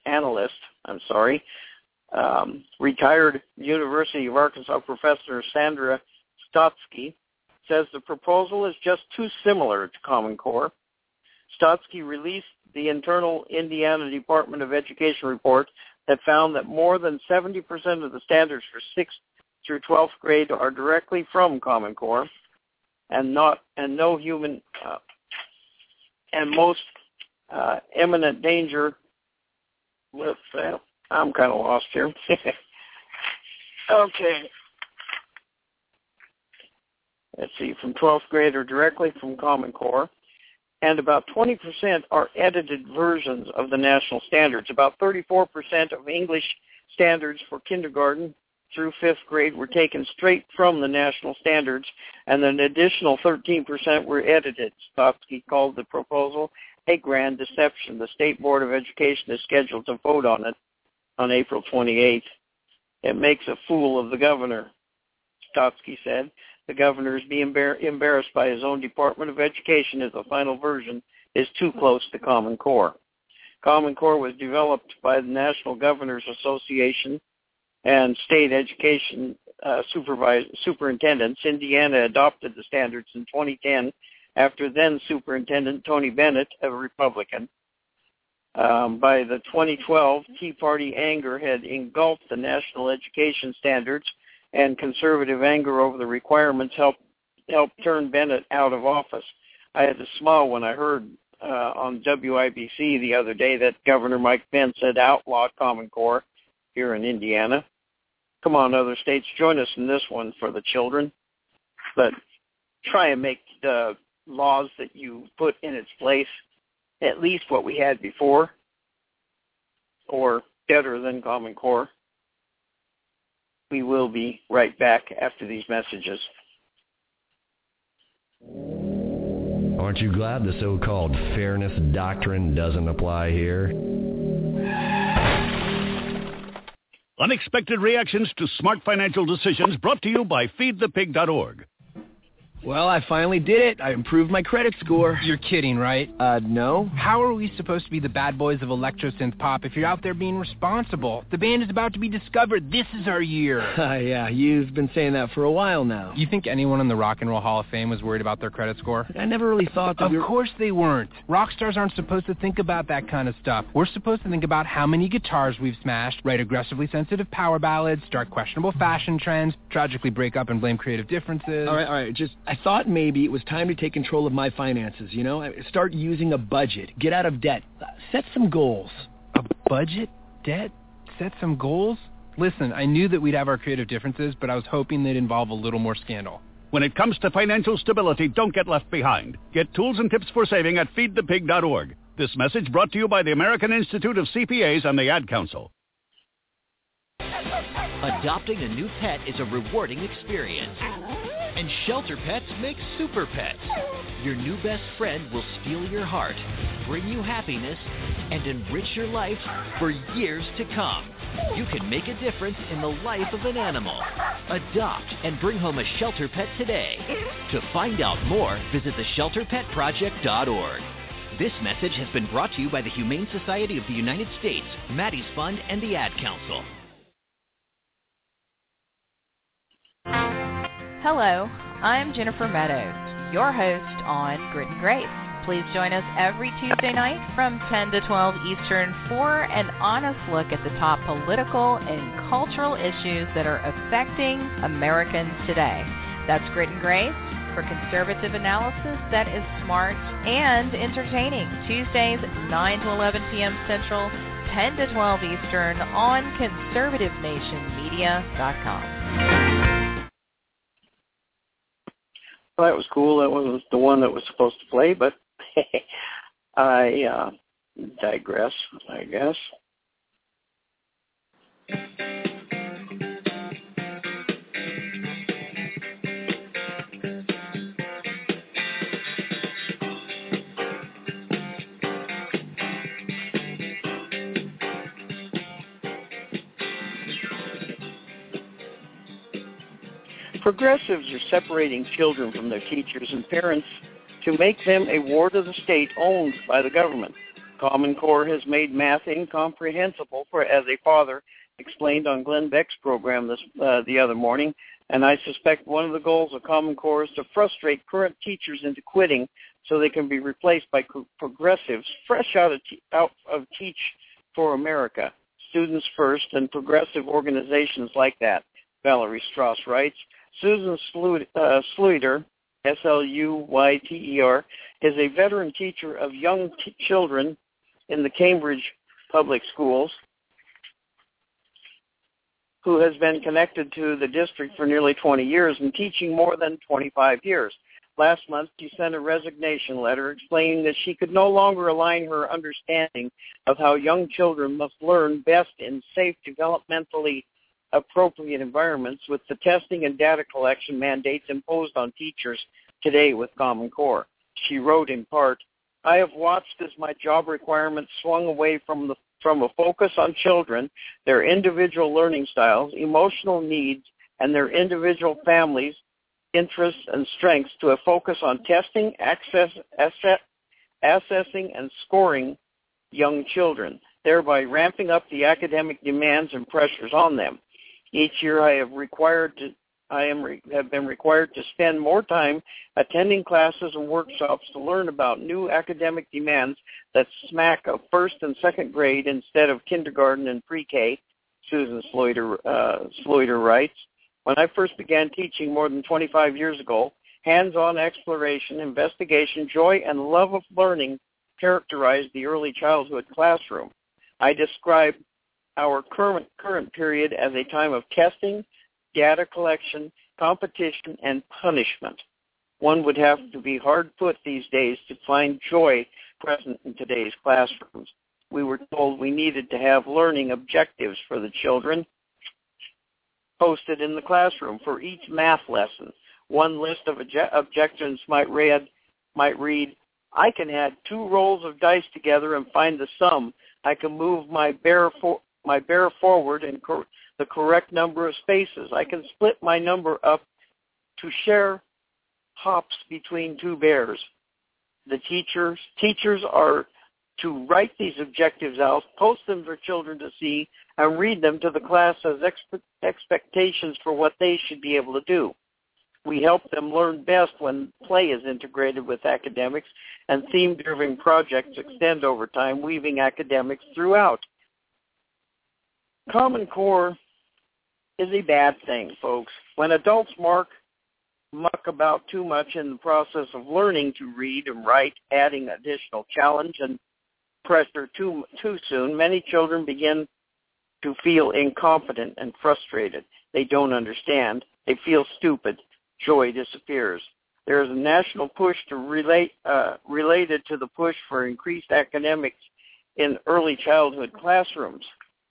retired University of Arkansas professor Sandra Stotsky, says the proposal is just too similar to Common Core. Stotsky released the internal Indiana Department of Education report that found that more than 70% of the standards for 6th through 12th grade are directly from Common Core, and no human and most imminent danger with. I'm kind of lost here. Okay. Let's see, from 12th grade are directly from Common Core, and about 20% are edited versions of the national standards. About 34% of English standards for kindergarten through 5th grade were taken straight from the national standards, and an additional 13% were edited. Stotsky called the proposal a grand deception. The State Board of Education is scheduled to vote on it on April 28th. It makes a fool of the governor, Stotsky said. The governor is being embarrassed by his own Department of Education as the final version is too close to Common Core. Common Core was developed by the National Governors Association and state education superintendents. Indiana adopted the standards in 2010 after then Superintendent Tony Bennett, a Republican. By the 2012, Tea Party anger had engulfed the national education standards, and conservative anger over the requirements helped turn Bennett out of office. I had to smile when I heard on WIBC the other day that Governor Mike Pence had outlawed Common Core here in Indiana. Come on, other states, join us in this one for the children. But try and make the laws that you put in its place at least what we had before, or better than Common Core. We will be right back after these messages. Aren't you glad the so-called fairness doctrine doesn't apply here? Unexpected reactions to smart financial decisions brought to you by feedthepig.org. Well, I finally did it. I improved my credit score. You're kidding, right? No. How are we supposed to be the bad boys of electro synth pop if you're out there being responsible? The band is about to be discovered. This is our year. Yeah, you've been saying that for a while now. You think anyone in the Rock and Roll Hall of Fame was worried about their credit score? I never really thought that. Of course they weren't. Rock stars aren't supposed to think about that kind of stuff. We're supposed to think about how many guitars we've smashed, write aggressively sensitive power ballads, start questionable fashion trends, tragically break up and blame creative differences. All right. I thought maybe it was time to take control of my finances, you know? Start using a budget. Get out of debt. Set some goals. A budget? Debt? Set some goals? Listen, I knew that we'd have our creative differences, but I was hoping they'd involve a little more scandal. When it comes to financial stability, don't get left behind. Get tools and tips for saving at feedthepig.org. This message brought to you by the American Institute of CPAs and the Ad Council. Adopting a new pet is a rewarding experience. And Shelter Pets makes super pets. Your new best friend will steal your heart, bring you happiness, and enrich your life for years to come. You can make a difference in the life of an animal. Adopt and bring home a Shelter Pet today. To find out more, visit theshelterpetproject.org. This message has been brought to you by the Humane Society of the United States, Maddie's Fund, and the Ad Council. Hello, I'm Jennifer Meadows, your host on Grit and Grace. Please join us every Tuesday night from 10 to 12 Eastern for an honest look at the top political and cultural issues that are affecting Americans today. That's Grit and Grace for conservative analysis that is smart and entertaining. Tuesdays, 9 to 11 p.m. Central, 10 to 12 Eastern on conservativenationmedia.com. Well, that was cool. That was the one that was supposed to play, but I digress, I guess. Progressives are separating children from their teachers and parents to make them a ward of the state owned by the government. Common Core has made math incomprehensible as a father explained on Glenn Beck's program the other morning, and I suspect one of the goals of Common Core is to frustrate current teachers into quitting so they can be replaced by progressives fresh out of Teach for America, Students First, and progressive organizations like that, Valerie Strauss writes. Susan Sluyter, Sluyter, is a veteran teacher of young children in the Cambridge Public Schools who has been connected to the district for nearly 20 years and teaching more than 25 years. Last month, she sent a resignation letter explaining that she could no longer align her understanding of how young children must learn best in safe, developmentally appropriate environments with the testing and data collection mandates imposed on teachers today with Common Core. She wrote in part, "I have watched as my job requirements swung away from a focus on children, their individual learning styles, emotional needs, and their individual families' interests and strengths to a focus on testing, assessing, and scoring young children, thereby ramping up the academic demands and pressures on them. Each year I have been required to spend more time attending classes and workshops to learn about new academic demands that smack of first and second grade instead of kindergarten and pre-K," Susan Sluyter writes. "When I first began teaching more than 25 years ago, hands-on exploration, investigation, joy, and love of learning characterized the early childhood classroom. I describe our current period as a time of testing, data collection, competition, and punishment. One would have to be hard put these days to find joy present in today's classrooms. We were told we needed to have learning objectives for the children posted in the classroom for each math lesson. One list of objectives might read, I can add 2 rolls of dice together and find the sum. I can move my bear forward in the correct number of spaces. I can split my number up to share hops between 2 bears. The teachers are to write these objectives out, post them for children to see, and read them to the class as expectations for what they should be able to do. We help them learn best when play is integrated with academics, and theme-driven projects extend over time, weaving academics throughout." Common Core is a bad thing, folks. When adults muck about too much in the process of learning to read and write, adding additional challenge and pressure too soon, many children begin to feel incompetent and frustrated. They don't understand. They feel stupid. Joy disappears. There is a national push to related to the push for increased academics in early childhood classrooms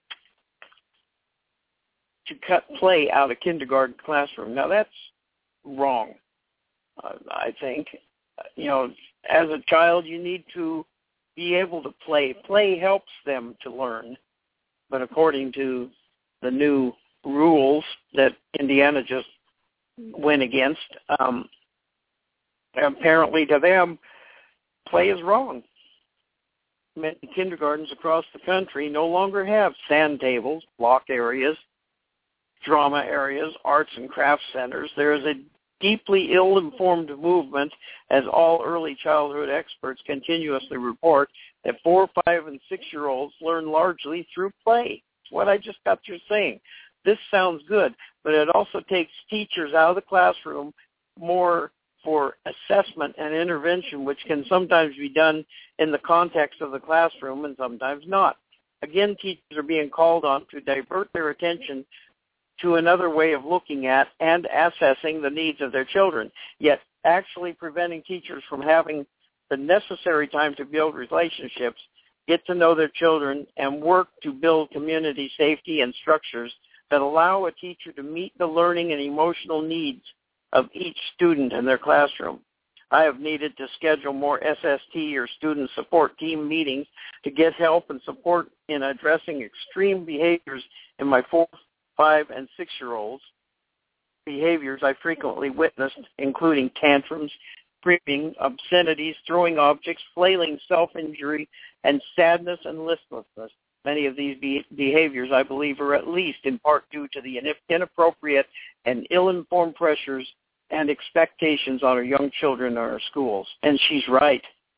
to cut play out of kindergarten classroom. Now that's wrong, I think. As a child, you need to be able to play. Play helps them to learn. But according to the new rules that Indiana just went against, apparently to them, play is wrong. Many kindergartens across the country no longer have sand tables, block areas, drama areas, arts and crafts centers. There is a deeply ill-informed movement, as all early childhood experts continuously report, that 4-, 5-, and 6-year-olds learn largely through play. It's what I just got through saying. This sounds good, but it also takes teachers out of the classroom more for assessment and intervention, which can sometimes be done in the context of the classroom and sometimes not. Again, teachers are being called on to divert their attention to another way of looking at and assessing the needs of their children, yet actually preventing teachers from having the necessary time to build relationships, get to know their children, and work to build community safety and structures that allow a teacher to meet the learning and emotional needs of each student in their classroom. I have needed to schedule more SST or student support team meetings to get help and support in addressing extreme behaviors in my 4-, 5-, and 6-year-olds. Behaviors I frequently witnessed, including tantrums, screaming, obscenities, throwing objects, flailing, self-injury, and sadness and listlessness. Many of these behaviors, I believe, are at least in part due to the inappropriate and ill-informed pressures and expectations on our young children in our schools. And she's right.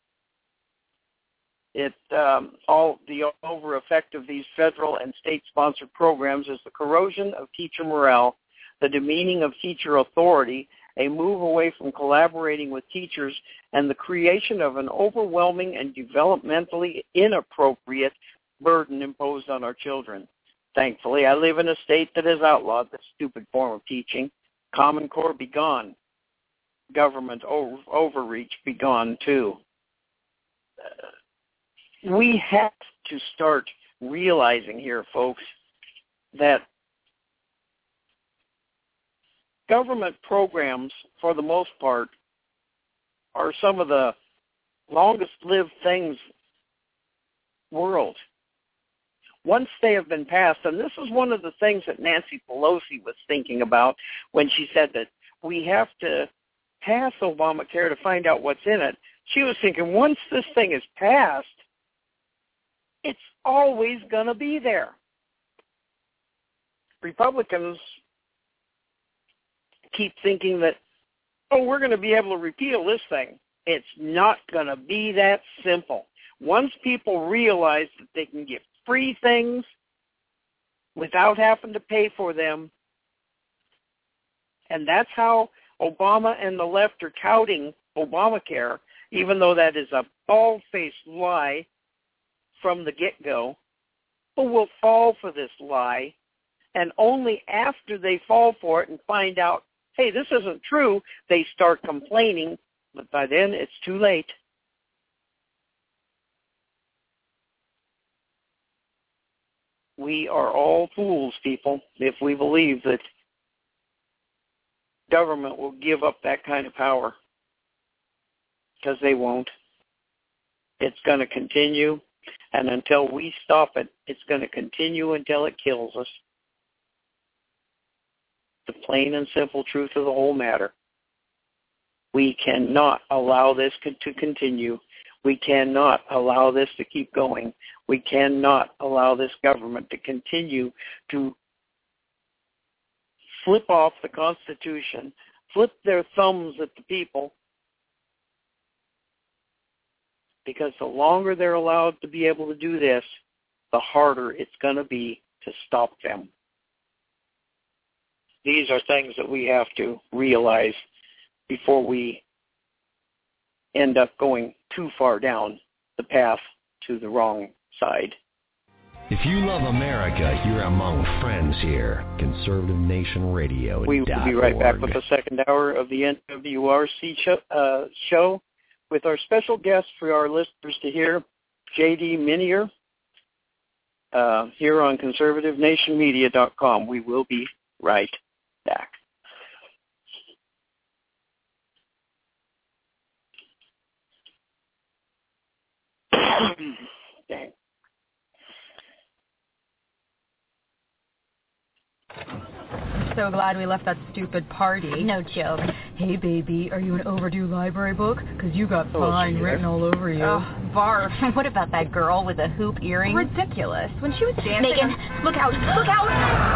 All the over effect of these federal and state-sponsored programs is the corrosion of teacher morale, the demeaning of teacher authority, a move away from collaborating with teachers, and the creation of an overwhelming and developmentally inappropriate burden imposed on our children. Thankfully, I live in a state that has outlawed this stupid form of teaching. Common Core, be gone. Government overreach, be gone too. We have to start realizing here, folks, that government programs, for the most part, are some of the longest-lived things in the world. Once they have been passed, and this is one of the things that Nancy Pelosi was thinking about when she said that we have to pass Obamacare to find out what's in it. She was thinking, once this thing is passed, it's always going to be there. Republicans keep thinking that, we're going to be able to repeal this thing. It's not going to be that simple. Once people realize that they can get free things without having to pay for them, and that's how Obama and the left are touting Obamacare, even though that is a bald-faced lie from the get-go, people will fall for this lie, and only after they fall for it and find out, hey, this isn't true, they start complaining, but by then it's too late. We are all fools, people, if we believe that government will give up that kind of power, because they won't. It's going to continue, and until we stop it, it's going to continue until it kills us. The plain and simple truth of the whole matter. We cannot allow this to continue. We cannot allow this to keep going. We cannot allow this government to continue to flip off the Constitution, flip their thumbs at the people, because the longer they're allowed to be able to do this, the harder it's going to be to stop them. These are things that we have to realize before we end up going too far down the path to the wrong side. If you love America, you're among friends here. Conservative Nation Radio. We will be right back with the second hour of the NWRC show with our special guest for our listeners to hear, J.D. Minier, here on ConservativeNationMedia.com. We will be right back. Dang. So glad we left that stupid party. No joke. Hey, baby, are you an overdue library book? Because you got fine written all over you. Oh, barf. What about that girl with the hoop earring? Ridiculous. When she was dancing... Megan, look out! Look out!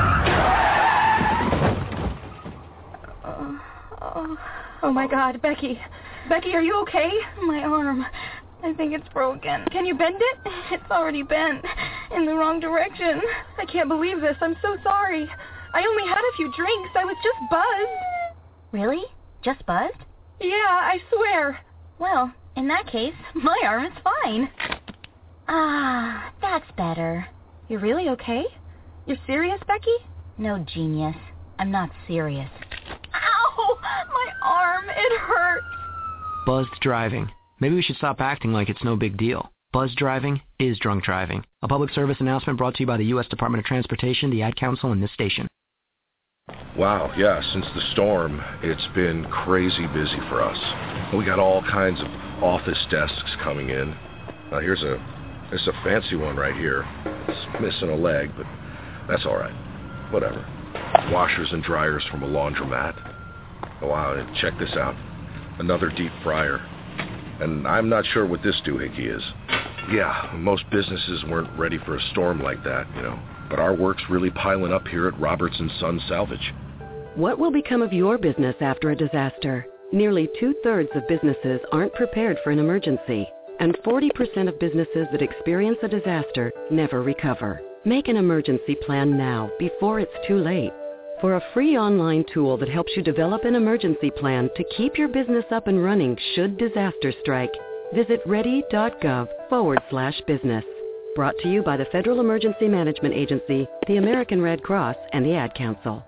Oh, my God, Becky. Becky, are you okay? My arm. I think it's broken. Can you bend it? It's already bent. In the wrong direction. I can't believe this. I'm so sorry. I only had a few drinks. I was just buzzed. Really? Just buzzed? Yeah, I swear. Well, in that case, my arm is fine. Ah, that's better. You're really okay? You're serious, Becky? No, genius. I'm not serious. Ow! My arm, it hurts. Buzzed driving. Maybe we should stop acting like it's no big deal. Buzzed driving is drunk driving. A public service announcement brought to you by the U.S. Department of Transportation, the Ad Council, and this station. Wow, yeah, since the storm, it's been crazy busy for us. We got all kinds of office desks coming in. Here's a fancy one right here. It's missing a leg, but that's all right. Whatever. Washers and dryers from a laundromat. Oh, wow, and check this out. another deep fryer. And I'm not sure what this doohickey is. Yeah, most businesses weren't ready for a storm like that, But our work's really piling up here at Roberts & Son Salvage. What will become of your business after a disaster? Nearly 2/3 of businesses aren't prepared for an emergency, and 40% of businesses that experience a disaster never recover. Make an emergency plan now, before it's too late. For a free online tool that helps you develop an emergency plan to keep your business up and running should disaster strike, visit ready.gov/business. Brought to you by the Federal Emergency Management Agency, the American Red Cross, and the Ad Council.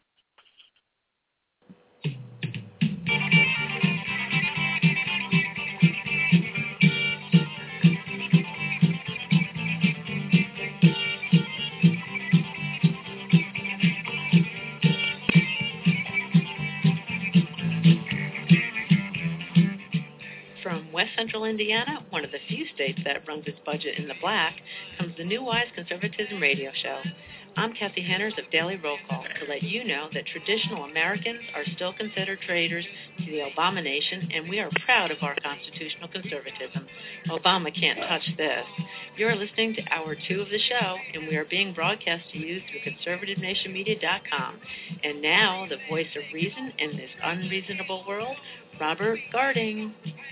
From West Central Indiana, one of the few states that runs its budget in the black, comes the New Wise Conservatism Radio Show. I'm Kathy Henners of Daily Roll Call to let you know that traditional Americans are still considered traitors to the Obama nation, and we are proud of our constitutional conservatism. Obama can't touch this. You're listening to Hour 2 of the show, and we are being broadcast to you through conservativenationmedia.com. And now, the voice of reason in this unreasonable world, Robert Garding.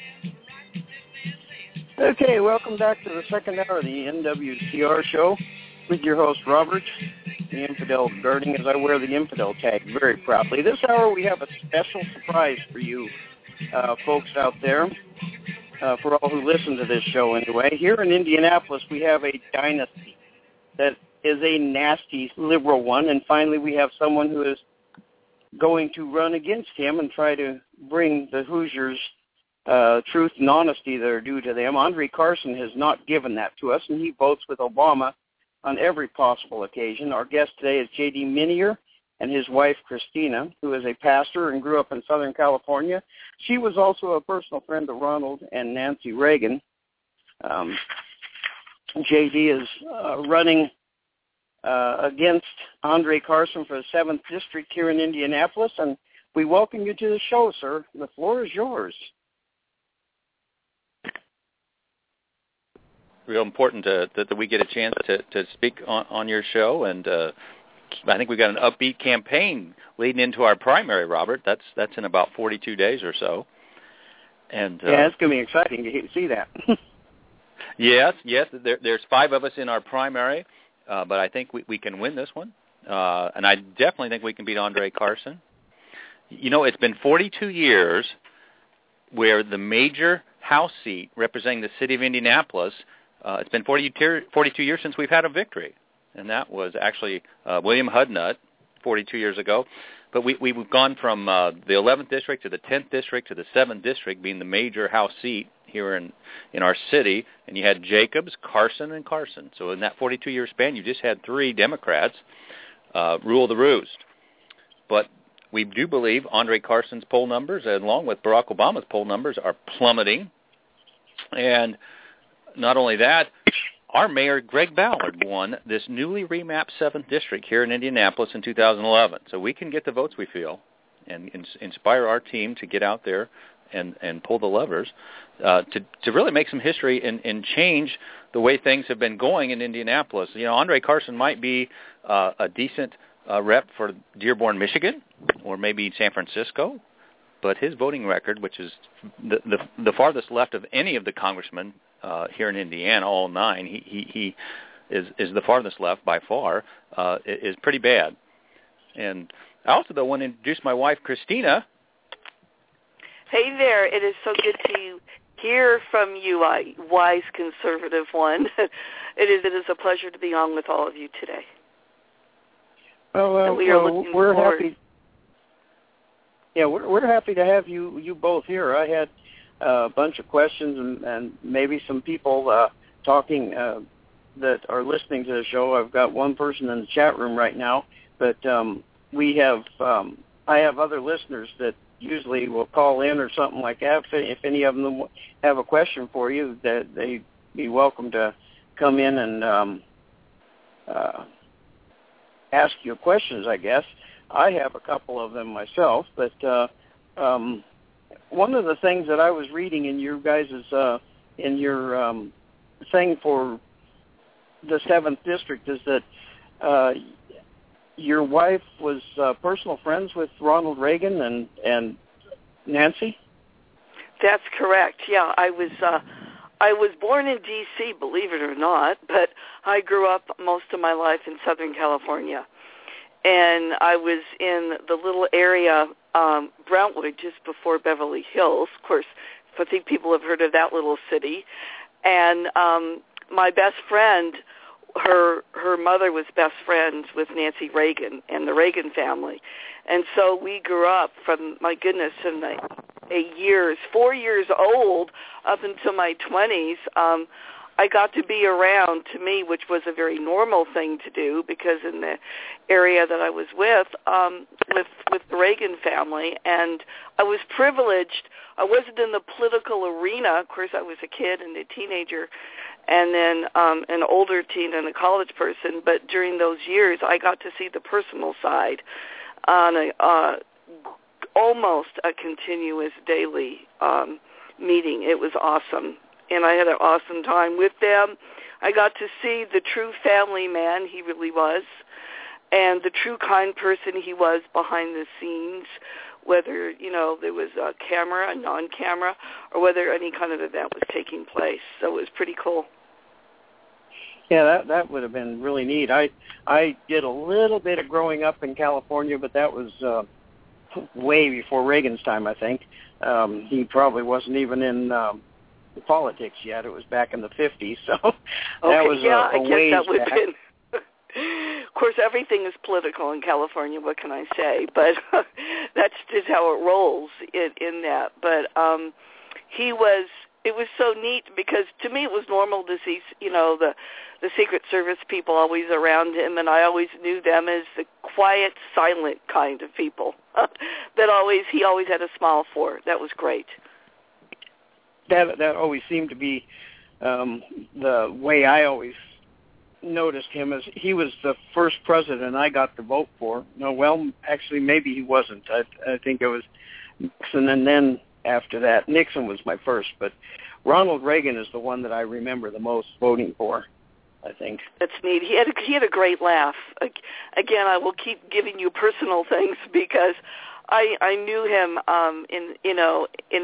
Okay, welcome back to the second hour of the NWCR show with your host, Robert, the Infidel Garding, as I wear the Infidel tag very proudly. This hour we have a special surprise for you folks out there, for all who listen to this show anyway. Here in Indianapolis, we have a dynasty that is a nasty liberal one, and finally we have someone who is going to run against him and try to bring the Hoosiers truth and honesty that are due to them. Andre Carson has not given that to us, and he votes with Obama on every possible occasion. Our guest today is J.D. Minier and his wife, Christina, who is a pastor and grew up in Southern California. She was also a personal friend of Ronald and Nancy Reagan. J.D. is running against Andre Carson for the 7th District here in Indianapolis, and we welcome you to the show, sir. The floor is yours. Real important that we get a chance to speak on your show, and I think we've got an upbeat campaign leading into our primary, Robert. That's in about 42 days or so. And yeah, it's going to be exciting to see that. Yes. There's 5 of us in our primary, but I think we can win this one, and I definitely think we can beat Andre Carson. It's been 42 years where the major House seat representing the city of Indianapolis, it's been 42 years since we've had a victory, and that was actually William Hudnut 42 years ago. But we've gone from the 11th district to the 10th district to the 7th district being the major House seat here in our city, and you had Jacobs, Carson, and Carson. So in that 42-year span, you just had 3 Democrats rule the roost. But we do believe Andre Carson's poll numbers, along with Barack Obama's poll numbers, are plummeting. And not only that, our mayor, Greg Ballard, won this newly remapped 7th district here in Indianapolis in 2011. So we can get the votes we feel and inspire our team to get out there and pull the levers to really make some history and change the way things have been going in Indianapolis. Andre Carson might be a decent rep for Dearborn, Michigan, or maybe San Francisco, but his voting record, which is the farthest left of any of the congressmen here in Indiana, all 9, he is the farthest left by far, is pretty bad. And I also, though, want to introduce my wife, Christina. Hey there. It is so good to hear from you, wise conservative one. It is a pleasure to be on with all of you today. Well, we're happy. Yeah, we're happy to have you both here. I had a bunch of questions and maybe some people talking that are listening to the show. I've got one person in the chat room right now, but I have other listeners that usually will call in or something like that. If any of them have a question for you, that they'd be welcome to come in and ask you questions, I guess. I have a couple of them myself, but one of the things that I was reading in your guys' in your thing for the 7th District is that your wife was personal friends with Ronald Reagan and Nancy? That's correct. Yeah, I was born in D.C., believe it or not, but I grew up most of my life in Southern California. And I was in the little area, Brentwood, just before Beverly Hills. Of course, I think people have heard of that little city. And my best friend, her mother was best friends with Nancy Reagan and the Reagan family. And so we grew up from, my goodness, in the 4 years old up until my 20s. I got to be around, to me, which was a very normal thing to do, because in the area that I was with the Reagan family, and I was privileged. I wasn't in the political arena. Of course, I was a kid and a teenager, and then an older teen and a college person. But during those years, I got to see the personal side on almost a continuous daily meeting. It was awesome. And I had an awesome time with them. I got to see the true family man he really was, and the true kind person he was behind the scenes, whether, there was a camera, a non-camera, or whether any kind of event was taking place. So it was pretty cool. Yeah, that would have been really neat. I did a little bit of growing up in California, but that was way before Reagan's time, I think. He probably wasn't even in politics yet. It was back in the 50s, so that was a ways that would back. Been. Of course, everything is political in California. What can I say? But that's just how it rolls in that. But it was so neat, because to me it was normal to see, the Secret Service people always around him, and I always knew them as the quiet, silent kind of people that he always had a smile for. That was great. That always seemed to be the way I always noticed him, as he was the first president I got to vote for. No, well, actually, maybe he wasn't. I think it was Nixon, and then after that, Nixon was my first. But Ronald Reagan is the one that I remember the most voting for, I think. That's neat. He had a great laugh. Again, I will keep giving you personal things, because I knew him in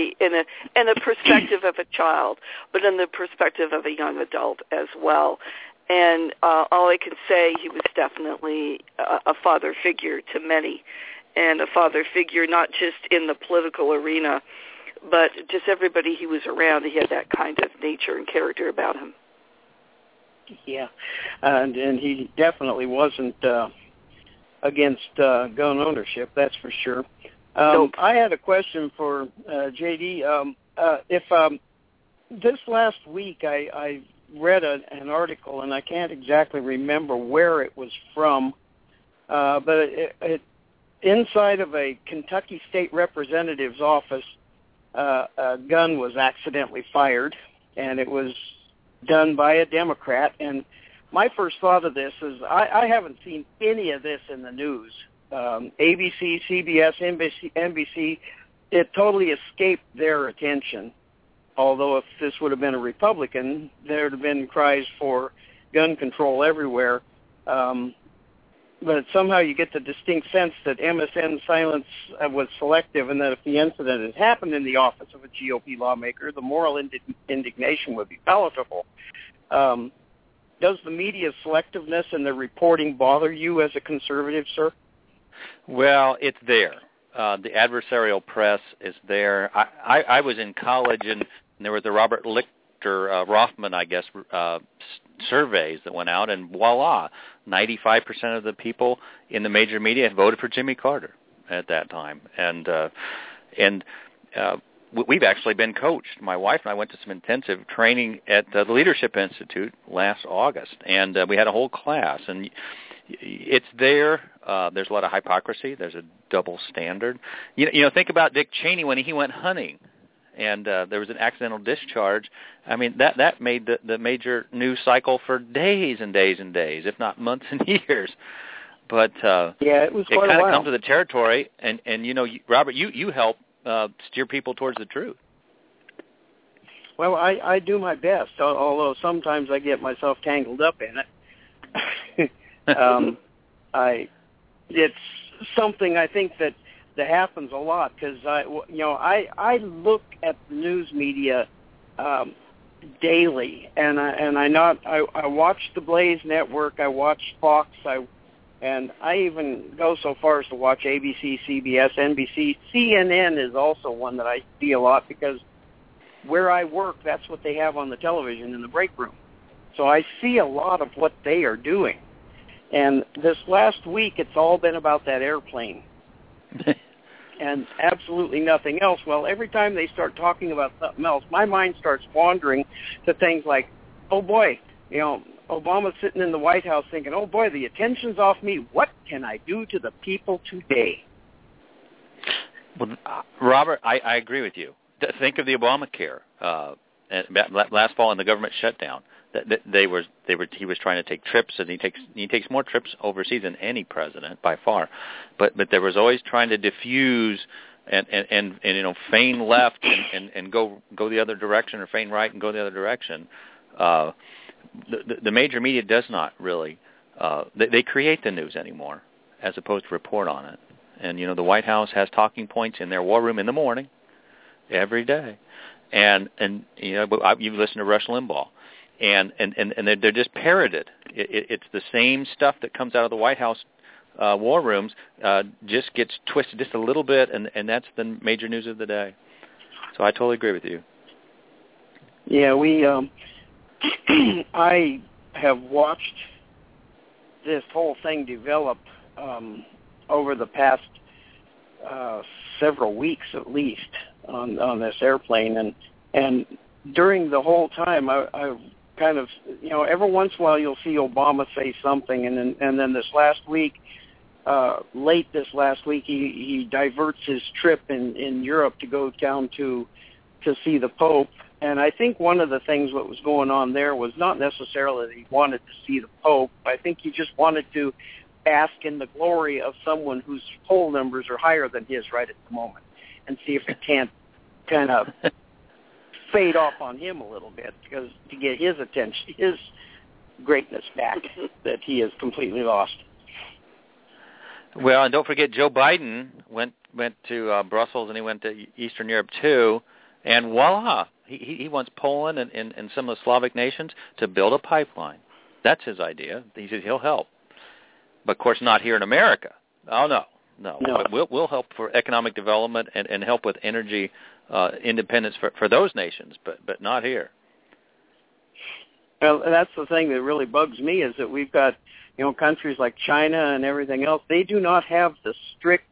a perspective of a child, but in the perspective of a young adult as well. And all I can say, he was definitely a father figure to many, and a father figure not just in the political arena, but just everybody he was around. He had that kind of nature and character about him. Yeah, and he definitely wasn't against gun ownership, that's for sure. Nope. I had a question for J.D. If this last week I read an article, and I can't exactly remember where it was from, but it inside of a Kentucky State Representative's office, a gun was accidentally fired, and it was done by a Democrat. And my first thought of this is I haven't seen any of this in the news. ABC, CBS, NBC, it totally escaped their attention. Although if this would have been a Republican, there would have been cries for gun control everywhere. But somehow you get the distinct sense that MSN's silence was selective, and that if the incident had happened in the office of a GOP lawmaker, the moral indignation would be palatable. Does the media's selectiveness in the reporting bother you as a conservative, sir? Well, it's there. The adversarial press is there. I was in college, and there was the Robert Lichter Rothman, I guess, surveys that went out, and voila, 95% of the people in the major media had voted for Jimmy Carter at that time. And we've actually been coached. My wife and I went to some intensive training at the Leadership Institute last August, and we had a whole class. And it's there. There's a lot of hypocrisy. There's a double standard. You know, think about Dick Cheney when he went hunting, and there was an accidental discharge. I mean, that made the major news cycle for days and days and days, if not months and years. But yeah, it was it quite kind a of while. comes to the territory, and you know, Robert, you help steer people towards the truth. Well, I do my best, although sometimes I get myself tangled up in it. It's something I think that happens a lot because I look at the news media daily, and I watch the Blaze Network, I watch Fox, and I even go so far as to watch ABC, CBS, NBC. CNN is also one that I see a lot because where I work, that's what they have on the television in the break room. So I see a lot of what they are doing. And this last week, it's all been about that airplane and absolutely nothing else. Well, every time they start talking about something else, my mind starts wandering to things like, oh, boy, Obama's sitting in the White House thinking, oh, boy, the attention's off me. What can I do to the people today? Well, Robert, I agree with you. Think of the Obamacare last fall in the government shutdown. He was trying to take trips, and he takes more trips overseas than any president by far. But there was always trying to diffuse and feign left and go the other direction, or feign right and go the other direction. The major media does not really. They create the news anymore as opposed to report on it. And the White House has talking points in their war room in the morning every day, and you've listened to Rush Limbaugh. And they're just parroted. It's the same stuff that comes out of the White House war rooms, just gets twisted just a little bit, and that's the major news of the day. So I totally agree with you. Yeah, I have watched this whole thing develop over the past several weeks at least on this airplane, and during the whole time I kind of, every once in a while you'll see Obama say something, and then this last week, late this last week, he diverts his trip in Europe to go down to see the Pope. And I think one of the things what was going on there was not necessarily that he wanted to see the Pope. I think he just wanted to bask in the glory of someone whose poll numbers are higher than his right at the moment, and see if it can't kind of fade off on him a little bit, because to get his attention, his greatness back that he has completely lost. Well, and don't forget Joe Biden went to Brussels, and he went to Eastern Europe too, and voila, he wants Poland and some of the Slavic nations to build a pipeline. That's his idea. He says he'll help, but of course not here in America. Oh no. But we'll help for economic development and help with energy independence for those nations, but not here. Well, that's the thing that really bugs me, is that we've got countries like China and everything else. They do not have the strict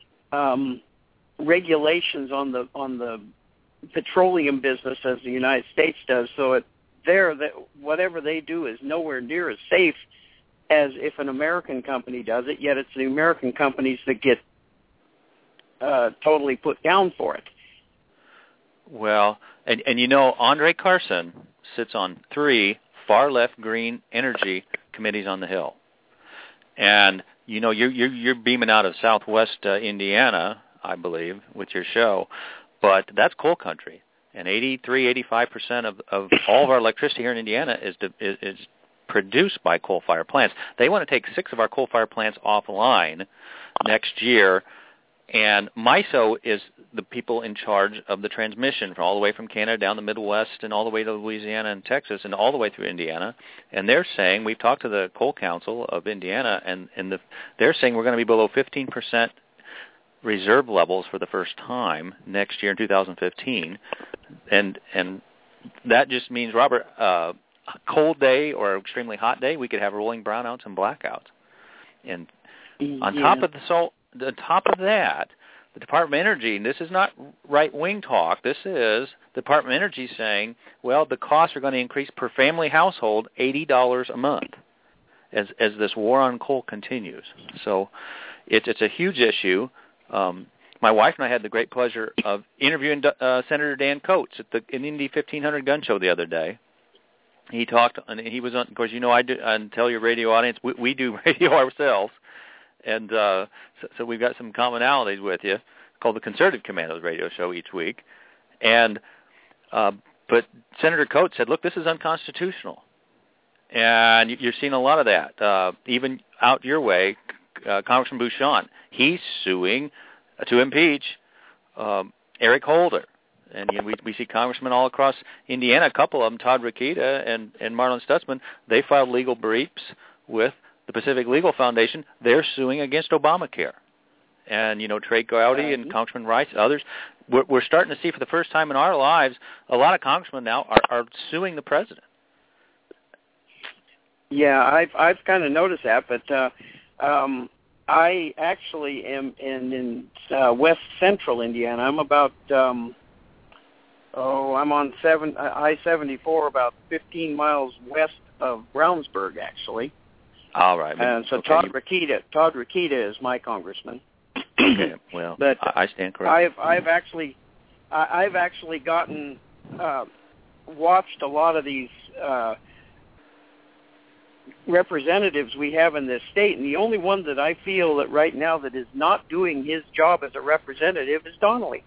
regulations on the petroleum business as the United States does. So whatever they do is nowhere near as safe as if an American company does it. Yet it's the American companies that get totally put down for it. Well, and Andre Carson sits on 3 far-left green energy committees on the Hill. And, you're beaming out of southwest Indiana, I believe, with your show, but that's coal country. And 85% of all of our electricity here in Indiana is produced by coal-fired plants. They want to take 6 of our coal-fired plants offline next year. And MISO is the people in charge of the transmission all the way from Canada down the Midwest and all the way to Louisiana and Texas and all the way through Indiana. And they're saying, we've talked to the Coal Council of Indiana, and they're saying we're going to be below 15% reserve levels for the first time next year in 2015. And that just means, Robert, a cold day or extremely hot day, we could have rolling brownouts and blackouts. And on top of that, the Department of Energy, and this is not right-wing talk, this is the Department of Energy saying, well, the costs are going to increase per family household $80 a month as this war on coal continues. So it's a huge issue. My wife and I had the great pleasure of interviewing Senator Dan Coates at the Indy 1500 gun show the other day. He talked, and he was on, of course, I do, and tell your radio audience, we do radio ourselves. And so we've got some commonalities with you. called the Conservative Commandos radio show each week. And but Senator Coates said, look, this is unconstitutional. And you're seeing a lot of that. Even out your way, Congressman Bouchon, he's suing to impeach Eric Holder. And we see congressmen all across Indiana, a couple of them, Todd Rokita and Marlon Stutzman, they filed legal briefs with the Pacific Legal Foundation. They're suing against Obamacare. And, Trey Gowdy and Congressman Rice, others, we're starting to see for the first time in our lives, a lot of congressmen now are suing the president. Yeah, I've kind of noticed that, but I actually am in west central Indiana. I'm about I'm on I-74, about 15 miles west of Brownsburg, actually. All right. And so Todd Rokita is my congressman. Okay. Well, but I stand corrected. I've actually gotten watched a lot of these representatives we have in this state, and the only one that I feel that right now that is not doing his job as a representative is Donnelly.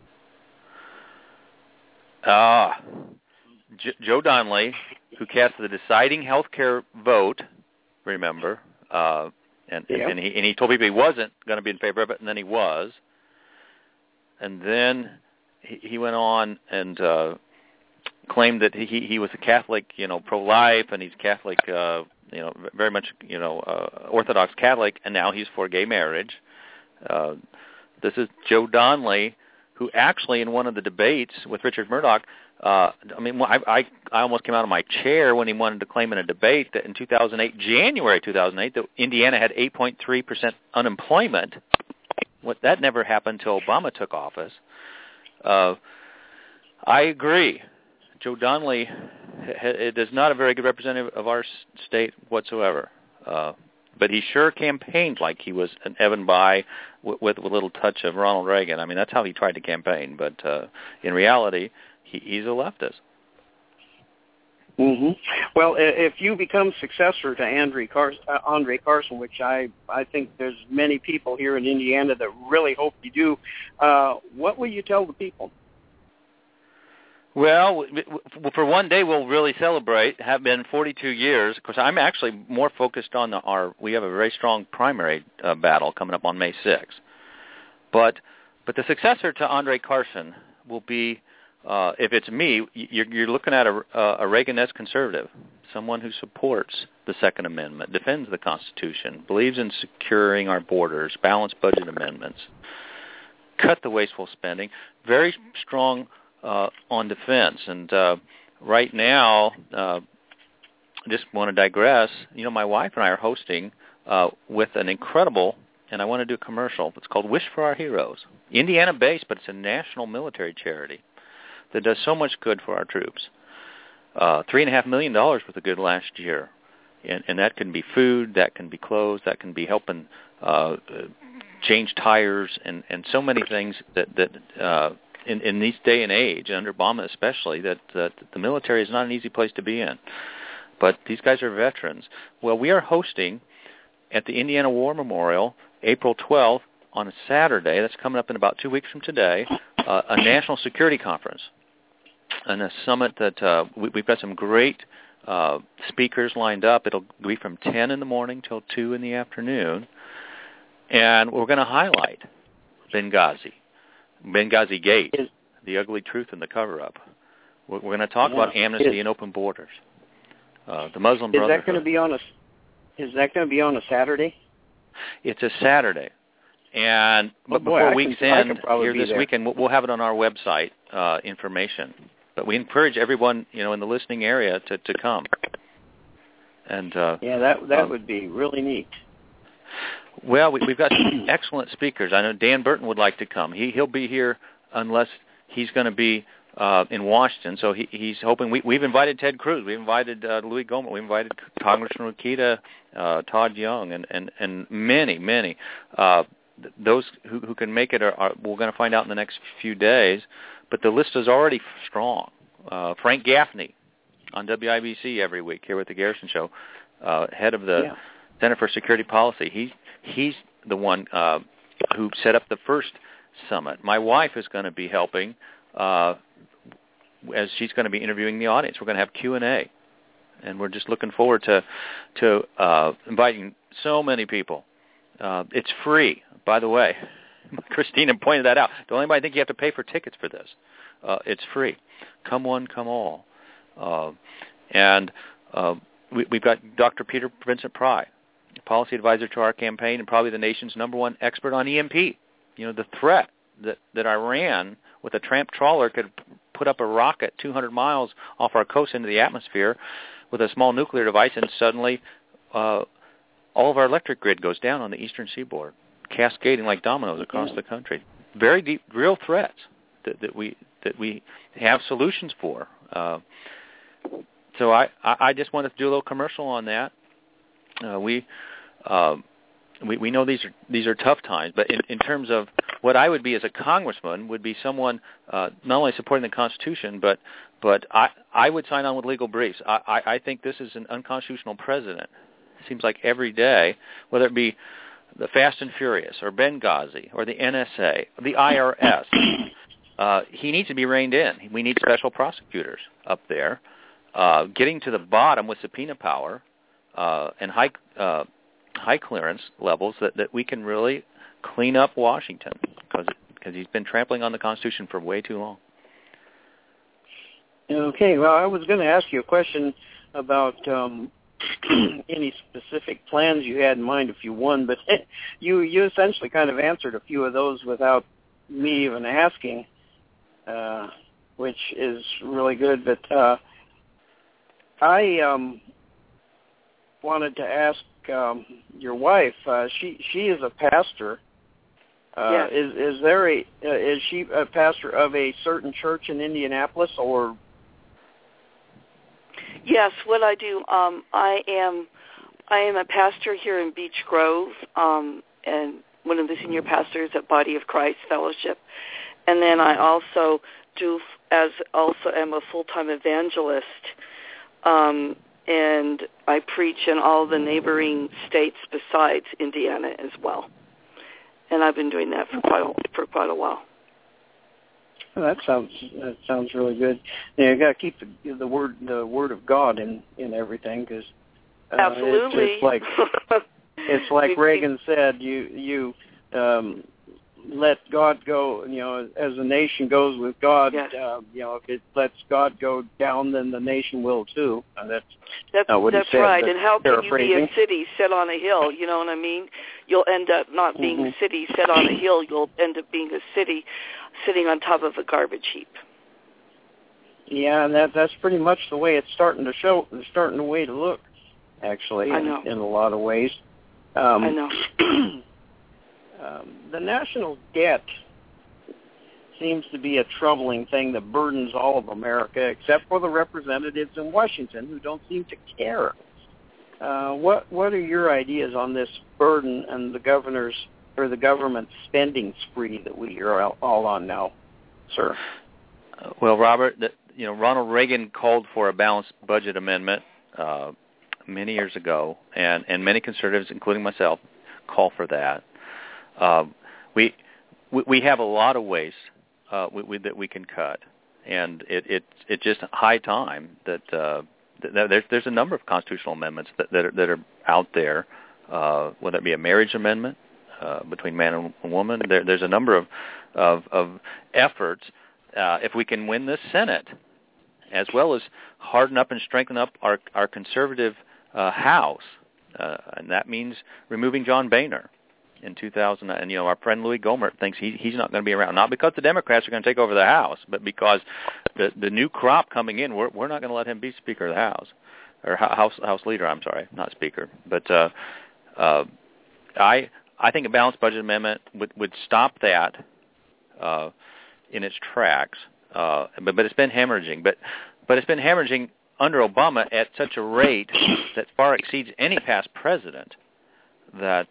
Joe Donnelly, who cast the deciding health care vote, remember, and he told people he wasn't going to be in favor of it, and then he was. And then he went on and claimed that he was a Catholic, pro-life, and he's Catholic, very much, Orthodox Catholic, and now he's for gay marriage. This is Joe Donnelly, who actually in one of the debates with Richard Murdoch, I almost came out of my chair when he wanted to claim in a debate that in January 2008, that Indiana had 8.3% unemployment. That never happened until Obama took office. I agree. Joe Donnelly is not a very good representative of our state whatsoever. But he sure campaigned like he was an Evan Bayh with a little touch of Ronald Reagan. I mean, that's how he tried to campaign. But in reality, he's a leftist. Mm-hmm. Well, if you become successor to Andre Carson, which I think there's many people here in Indiana that really hope you do, what will you tell the people? Well, for one day we'll really celebrate. Have been 42 years. Of course, I'm actually more focused on we have a very strong primary battle coming up on May 6th. But the successor to Andre Carson will be, if it's me, you're looking at a Reaganese conservative, someone who supports the Second Amendment, defends the Constitution, believes in securing our borders, balanced budget amendments, cut the wasteful spending, very strong on defense. And right now, just want to digress, my wife and I are hosting with an incredible, and I want to do a commercial, it's called Wish for Our Heroes. Indiana-based, but it's a national military charity that does so much good for our troops. $3.5 million worth of good last year. And that can be food, that can be clothes, that can be helping change tires, and so many things that in this day and age, under Obama especially, that the military is not an easy place to be in. But these guys are veterans. Well, we are hosting at the Indiana War Memorial, April 12th, on a Saturday, that's coming up in about 2 weeks from today, a national security conference and a summit that we've got some great speakers lined up. It'll be from 10 in the morning till 2 in the afternoon. And we're going to highlight Benghazi Gate, the ugly truth and the cover-up. We're going to talk about amnesty and open borders. The Muslim Brotherhood. Is that going to be on a Saturday? It's a Saturday. But before week's end, here this weekend, we'll have it on our website, information. But we encourage everyone, in the listening area to come. And that would be really neat. Well, we've got some excellent speakers. I know Dan Burton would like to come. He'll be here unless he's going to be in Washington. So he's hoping. We've invited Ted Cruz. We've invited Louis Gohmert. We invited Congressman Rokita, Todd Young, and many. Those who can make it are we're going to find out in the next few days. But the list is already strong. Frank Gaffney on WIBC every week here with the Garrison Show, head of the Center for Security Policy. He's the one who set up the first summit. My wife is going to be helping as she's going to be interviewing the audience. We're going to have Q&A, and we're just looking forward to inviting so many people. It's free, by the way. Christina pointed that out. Don't anybody think you have to pay for tickets for this? It's free. Come one, come all. We've got Dr. Peter Vincent Pry, policy advisor to our campaign and probably the nation's #1 expert on EMP. You know, the threat that Iran with a tramp trawler could put up a rocket 200 miles off our coast into the atmosphere with a small nuclear device, and suddenly all of our electric grid goes down on the eastern seaboard, cascading like dominoes across the country. Very deep, real threats that we have solutions for. So I just wanted to do a little commercial on that. We know these are tough times, but in terms of what I would be as a congressman would be someone not only supporting the Constitution, but I would sign on with legal briefs. I think this is an unconstitutional president. It seems like every day, whether it be the Fast and Furious or Benghazi or the NSA, or the IRS, he needs to be reined in. We need special prosecutors up there, getting to the bottom with subpoena power and high clearance levels that we can really clean up Washington, because he's been trampling on the Constitution for way too long. Okay, well, I was going to ask you a question about any specific plans you had in mind if you won, but you essentially kind of answered a few of those without me even asking, which is really good. But I wanted to ask your wife. She is a pastor. Yes. Is she a pastor of a certain church in Indianapolis, or? Yes, what I do, I am a pastor here in Beech Grove, and one of the senior pastors at Body of Christ Fellowship, and then I also am a full-time evangelist, and I preach in all the neighboring states besides Indiana as well, and I've been doing that for quite a while. Well, that sounds really good. You got to keep the word of God in everything, because absolutely, it's like Reagan said. You let God go. You know, as the nation goes with God. Yes. If it lets God go down, then the nation will too. That's not what he said. That's right. And how can you be a city set on a hill? You know what I mean? You'll end up not being a city set on a hill. You'll end up being a city sitting on top of a garbage heap. Yeah, and that's pretty much the way it's starting to show. It's starting the way to look, actually, in a lot of ways. I know. The national debt seems to be a troubling thing that burdens all of America, except for the representatives in Washington who don't seem to care. What are your ideas on this burden and the government spending spree that we are all on now, sir? Well, Robert, Ronald Reagan called for a balanced budget amendment many years ago, and many conservatives, including myself, call for that. We have a lot of waste that we can cut, and it's just high time that there's a number of constitutional amendments that are out there, whether it be a marriage amendment between man and woman. There's a number of efforts if we can win this Senate, as well as harden up and strengthen up our conservative House, and that means removing John Boehner in 2000. And our friend Louis Gohmert thinks he's not going to be around, not because the Democrats are going to take over the House, but because the new crop coming in, we're not going to let him be Speaker of the House, or House Leader. I'm sorry, not Speaker. But I think a balanced budget amendment would stop that in its tracks. But it's been hemorrhaging. But it's been hemorrhaging under Obama at such a rate that far exceeds any past president that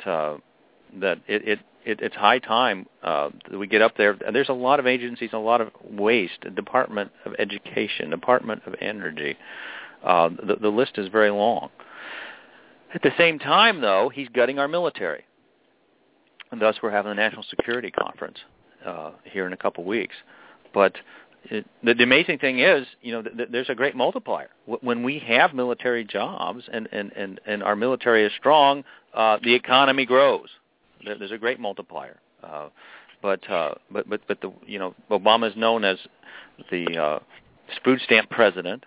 it's high time that we get up there. There's a lot of agencies, a lot of waste. Department of Education, Department of Energy. The list is very long. At the same time, though, he's gutting our military, and thus we're having a national security conference. here in a couple weeks. But the amazing thing is, there's a great multiplier. When we have military jobs and our military is strong, the economy grows. There's a great multiplier. But Obama is known as the food stamp president.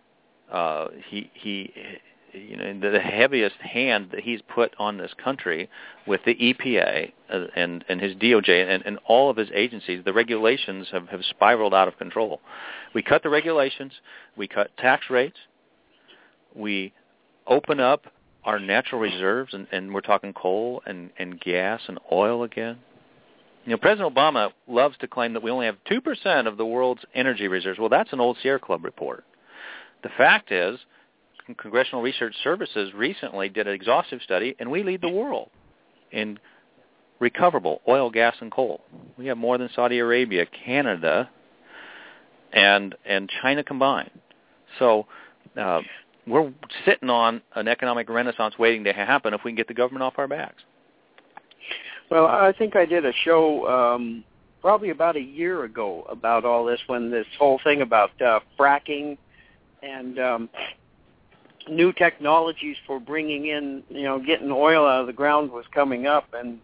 The heaviest hand that he's put on this country with the EPA and his DOJ and all of his agencies, the regulations have spiraled out of control. We cut the regulations, we cut tax rates, we open up our natural reserves, and we're talking coal and gas and oil again. President Obama loves to claim that we only have 2% of the world's energy reserves. Well, that's an old Sierra Club report. The fact is, Congressional Research Services recently did an exhaustive study, and we lead the world in recoverable oil, gas, and coal. We have more than Saudi Arabia, Canada, and China combined. So we're sitting on an economic renaissance waiting to happen if we can get the government off our backs. Well, I think I did a show probably about a year ago about all this, when this whole thing about fracking and new technologies for bringing in, getting oil out of the ground was coming up, and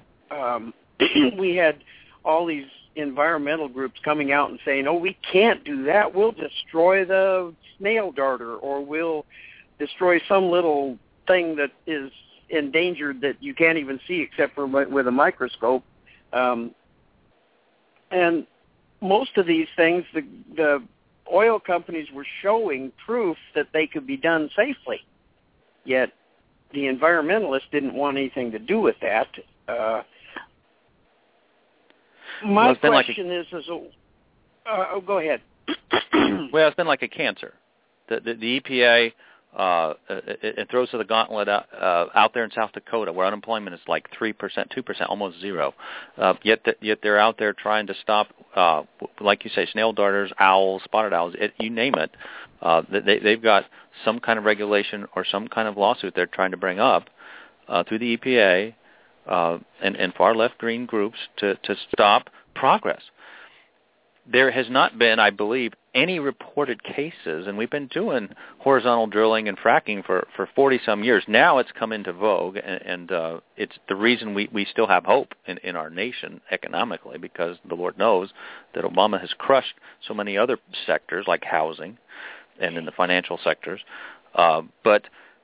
we had all these environmental groups coming out and saying, "Oh, we can't do that. We'll destroy the snail darter, or we'll destroy some little thing that is endangered that you can't even see except for with a microscope." And most of these things, the oil companies were showing proof that they could be done safely. Yet the environmentalists didn't want anything to do with that. My question is, go ahead. Well, it's been like a cancer. The EPA it throws to the gauntlet out there in South Dakota, where unemployment is like 3%, 2%, almost zero. Yet they're out there trying to stop, like you say, snail darters, owls, spotted owls, you name it. They've got some kind of regulation or some kind of lawsuit they're trying to bring up through the EPA and far left green groups to stop progress. There has not been, I believe, any reported cases, and we've been doing horizontal drilling and fracking for 40-some years. Now it's come into vogue, and it's the reason we still have hope in our nation economically, because the Lord knows that Obama has crushed so many other sectors like housing and in the financial sectors. But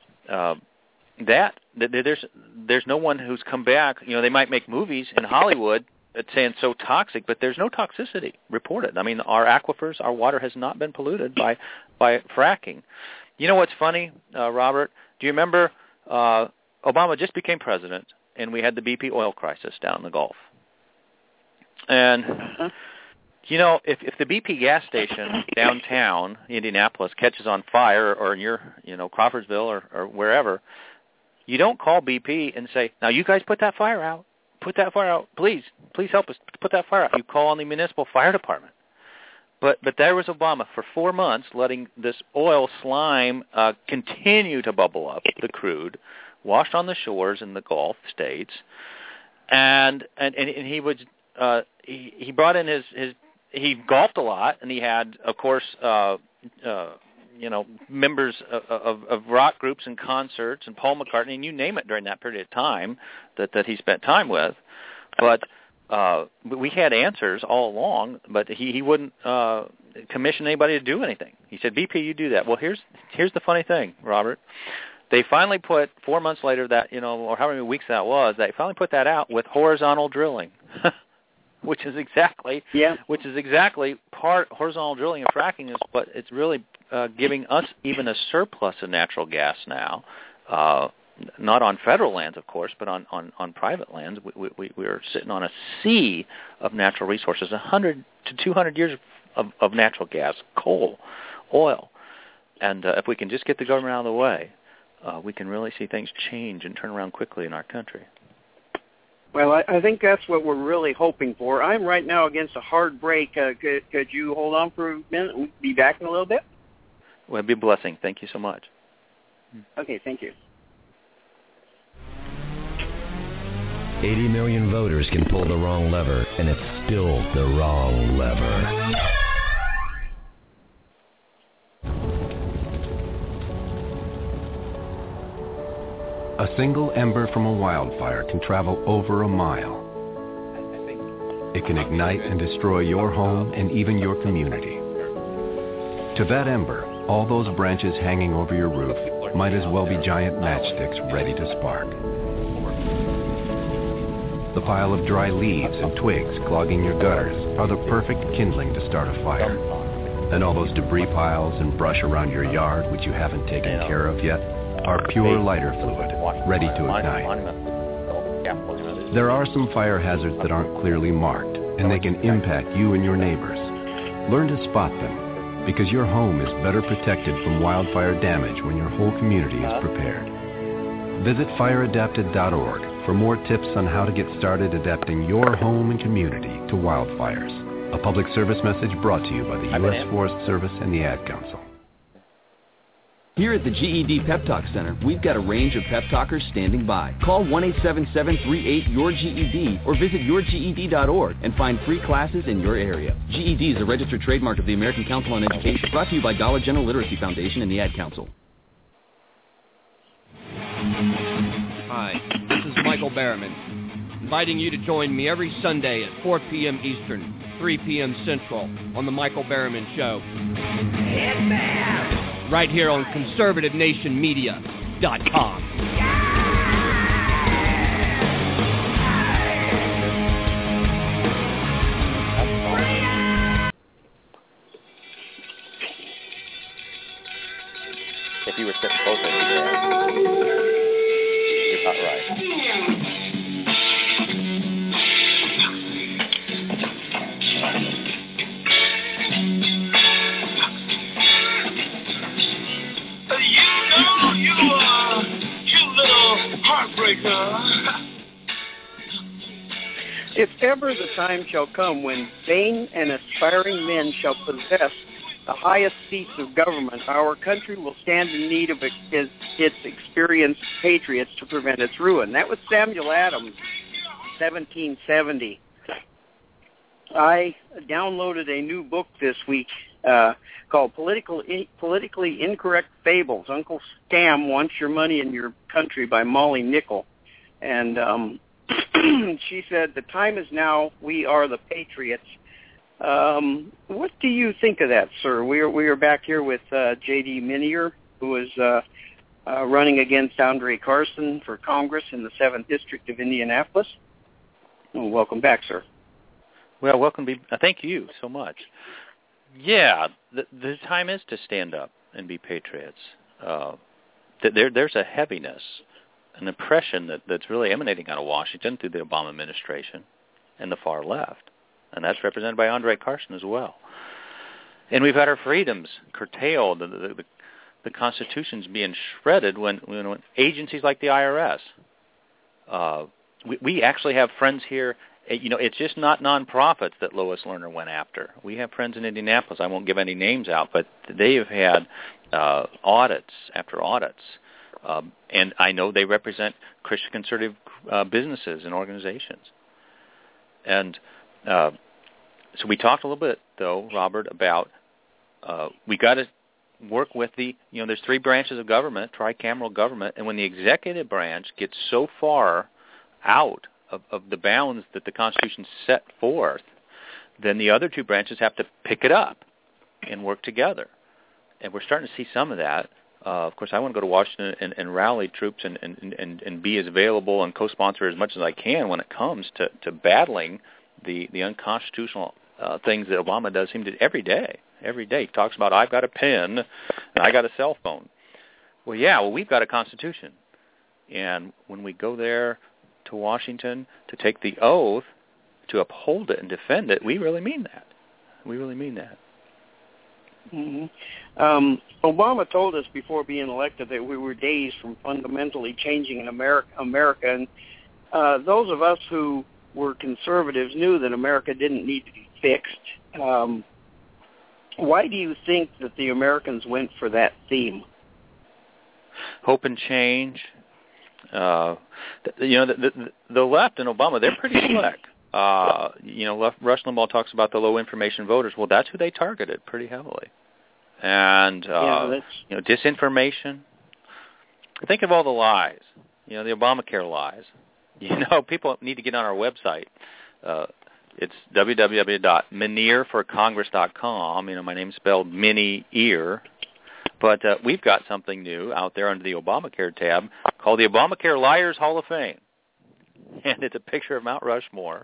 there's no one who's come back. They might make movies in Hollywood it's saying so toxic, but there's no toxicity reported. I mean, our aquifers, our water has not been polluted by fracking. You know what's funny, Robert? Do you remember Obama just became president, and we had the BP oil crisis down in the Gulf? And, if the BP gas station downtown Indianapolis catches on fire, or in your, Crawfordsville or wherever, you don't call BP and say, now you guys put that fire out. Put that fire out. Please help us put that fire out. You call on the municipal fire department. But there was Obama for 4 months letting this oil slime continue to bubble up, the crude, washed on the shores in the Gulf states. And he would he brought in his he golfed a lot, and he had, of course, members of rock groups and concerts and Paul McCartney, and you name it, during that period of time that he spent time with. But we had answers all along, but he wouldn't commission anybody to do anything. He said, BP, you do that. Well, here's the funny thing, Robert. They finally put, 4 months later, that, or however many weeks that was, they finally put that out with horizontal drilling. Which is exactly part horizontal drilling and fracking is what it's really giving us even a surplus of natural gas now, not on federal lands, of course, but on private lands. We are sitting on a sea of natural resources, 100 to 200 years of natural gas, coal, oil, and if we can just get the government out of the way, we can really see things change and turn around quickly in our country. Well, I think that's what we're really hoping for. I'm right now against a hard break. Could you hold on for a minute? We'll be back in a little bit. Well, it'd be a blessing. Thank you so much. Okay, thank you. 80 million voters can pull the wrong lever, and it's still the wrong lever. A single ember from a wildfire can travel over a mile. It can ignite and destroy your home and even your community. To that ember, all those branches hanging over your roof might as well be giant matchsticks ready to spark. The pile of dry leaves and twigs clogging your gutters are the perfect kindling to start a fire. And all those debris piles and brush around your yard which you haven't taken care of yet are pure lighter fluid, ready to ignite. There are some fire hazards that aren't clearly marked, and they can impact you and your neighbors. Learn to spot them, because your home is better protected from wildfire damage when your whole community is prepared. Visit fireadapted.org for more tips on how to get started adapting your home and community to wildfires. A public service message brought to you by the U.S. Forest Service and the Ad Council. Here at the GED Pep Talk Center, we've got a range of pep talkers standing by. Call 1-877-38-YOUR-GED or visit yourged.org and find free classes in your area. GED is a registered trademark of the American Council on Education, brought to you by Dollar General Literacy Foundation and the Ad Council. Hi, this is Michael Berryman, inviting you to join me every Sunday at 4 p.m. Eastern, 3 p.m. Central on The Michael Berryman Show. Right here on ConservativeNationMedia.com. If you were sitting closer, you're not right. If ever the time shall come when vain and aspiring men shall possess the highest seats of government, our country will stand in need of its experienced patriots to prevent its ruin. That was Samuel Adams, 1770. I downloaded a new book this week called Politically Incorrect Fables. Uncle Scam Wants Your Money in Your Country by Molly Nickel. And she said, the time is now, we are the patriots. What do you think of that, sir? We are back here with J.D. Minier, who is running against Andre Carson for Congress in the 7th District of Indianapolis. Well, welcome back, sir. Well, welcome. Thank you so much. Yeah, the time is to stand up and be patriots. There's a heaviness, an oppression that's really emanating out of Washington through the Obama administration and the far left. And that's represented by Andre Carson as well. And we've had our freedoms curtailed, the Constitution's being shredded when agencies like the IRS. We actually have friends here. It's just not nonprofits that Lois Lerner went after. We have friends in Indianapolis. I won't give any names out, but they have had audits after audits. And I know they represent Christian conservative businesses and organizations. And so we talked a little bit, though, Robert, about we got to work with there's 3 branches of government, tricameral government, and when the executive branch gets so far out of the bounds that the Constitution set forth, then the other 2 branches have to pick it up and work together. And we're starting to see some of that. Of course, I want to go to Washington and rally troops and be as available and co-sponsor as much as I can when it comes to battling the unconstitutional things that Obama does every day. Every day he talks about, I've got a pen and I got a cell phone. Well, we've got a Constitution. And when we go there to Washington to take the oath to uphold it and defend it, we really mean that. We really mean that. Mm-hmm. Obama told us before being elected that we were days from fundamentally changing in America. And those of us who were conservatives knew that America didn't need to be fixed. Why do you think that the Americans went for that theme? Hope and change. The left and Obama, they're pretty slick. Rush Limbaugh talks about the low information voters. Well, that's who they targeted pretty heavily. And disinformation. Think of all the lies. The Obamacare lies. People need to get on our website. It's www.minearforcongress.com. My name's spelled Mini-Ear. But we've got something new out there under the Obamacare tab called the Obamacare Liars Hall of Fame. And it's a picture of Mount Rushmore.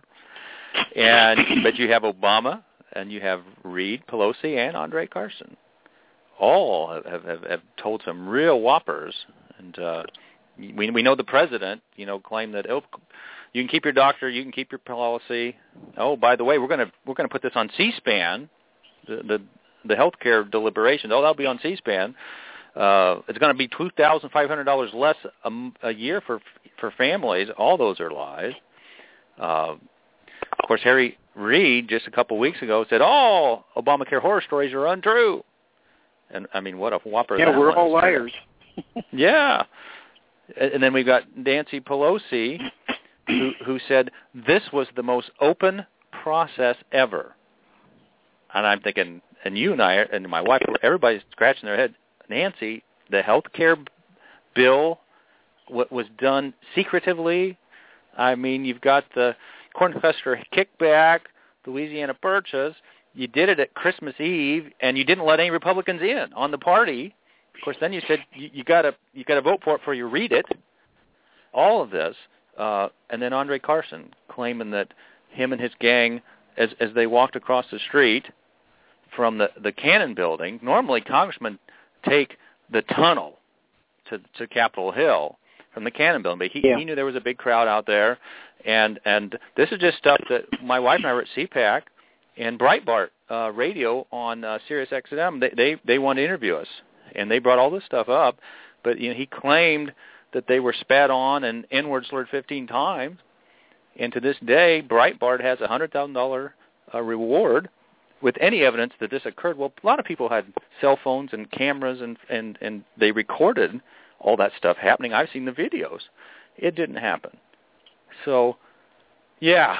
But you have Obama, and you have Reid, Pelosi, and Andre Carson. All have told some real whoppers. And we know the president, claimed that you can keep your doctor, you can keep your policy. Oh, by the way, we're going to put this on C-SPAN. The health care deliberations, that'll be on C-SPAN. It's going to be $2,500 less a year for families. All those are lies. Of course, Harry Reid just a couple weeks ago said, all Obamacare horror stories are untrue. And, what a whopper that was. Yeah, we're all liars. Yeah. And then we've got Nancy Pelosi, who said this was the most open process ever. And I'm thinking, and you and I and my wife, everybody's scratching their head. Nancy, the health care bill was done secretively. You've got the cornhusker kickback, the Louisiana purchase. You did it at Christmas Eve, and you didn't let any Republicans in on the party. Of course, then you said you got to vote for it before you read it. All of this, and then Andre Carson claiming that him and his gang, as they walked across the street from the Cannon building, normally congressmen take the tunnel to Capitol Hill from the Cannon building, but he knew there was a big crowd out there, and this is just stuff that my wife and I were at CPAC and Breitbart radio on Sirius XM. They wanted to interview us, and they brought all this stuff up, but he claimed that they were spat on and N-word slurred 15 times, and to this day, Breitbart has a $100,000 reward with any evidence that this occurred. Well, a lot of people had cell phones and cameras, and they recorded all that stuff happening. I've seen the videos. It didn't happen. So, yeah.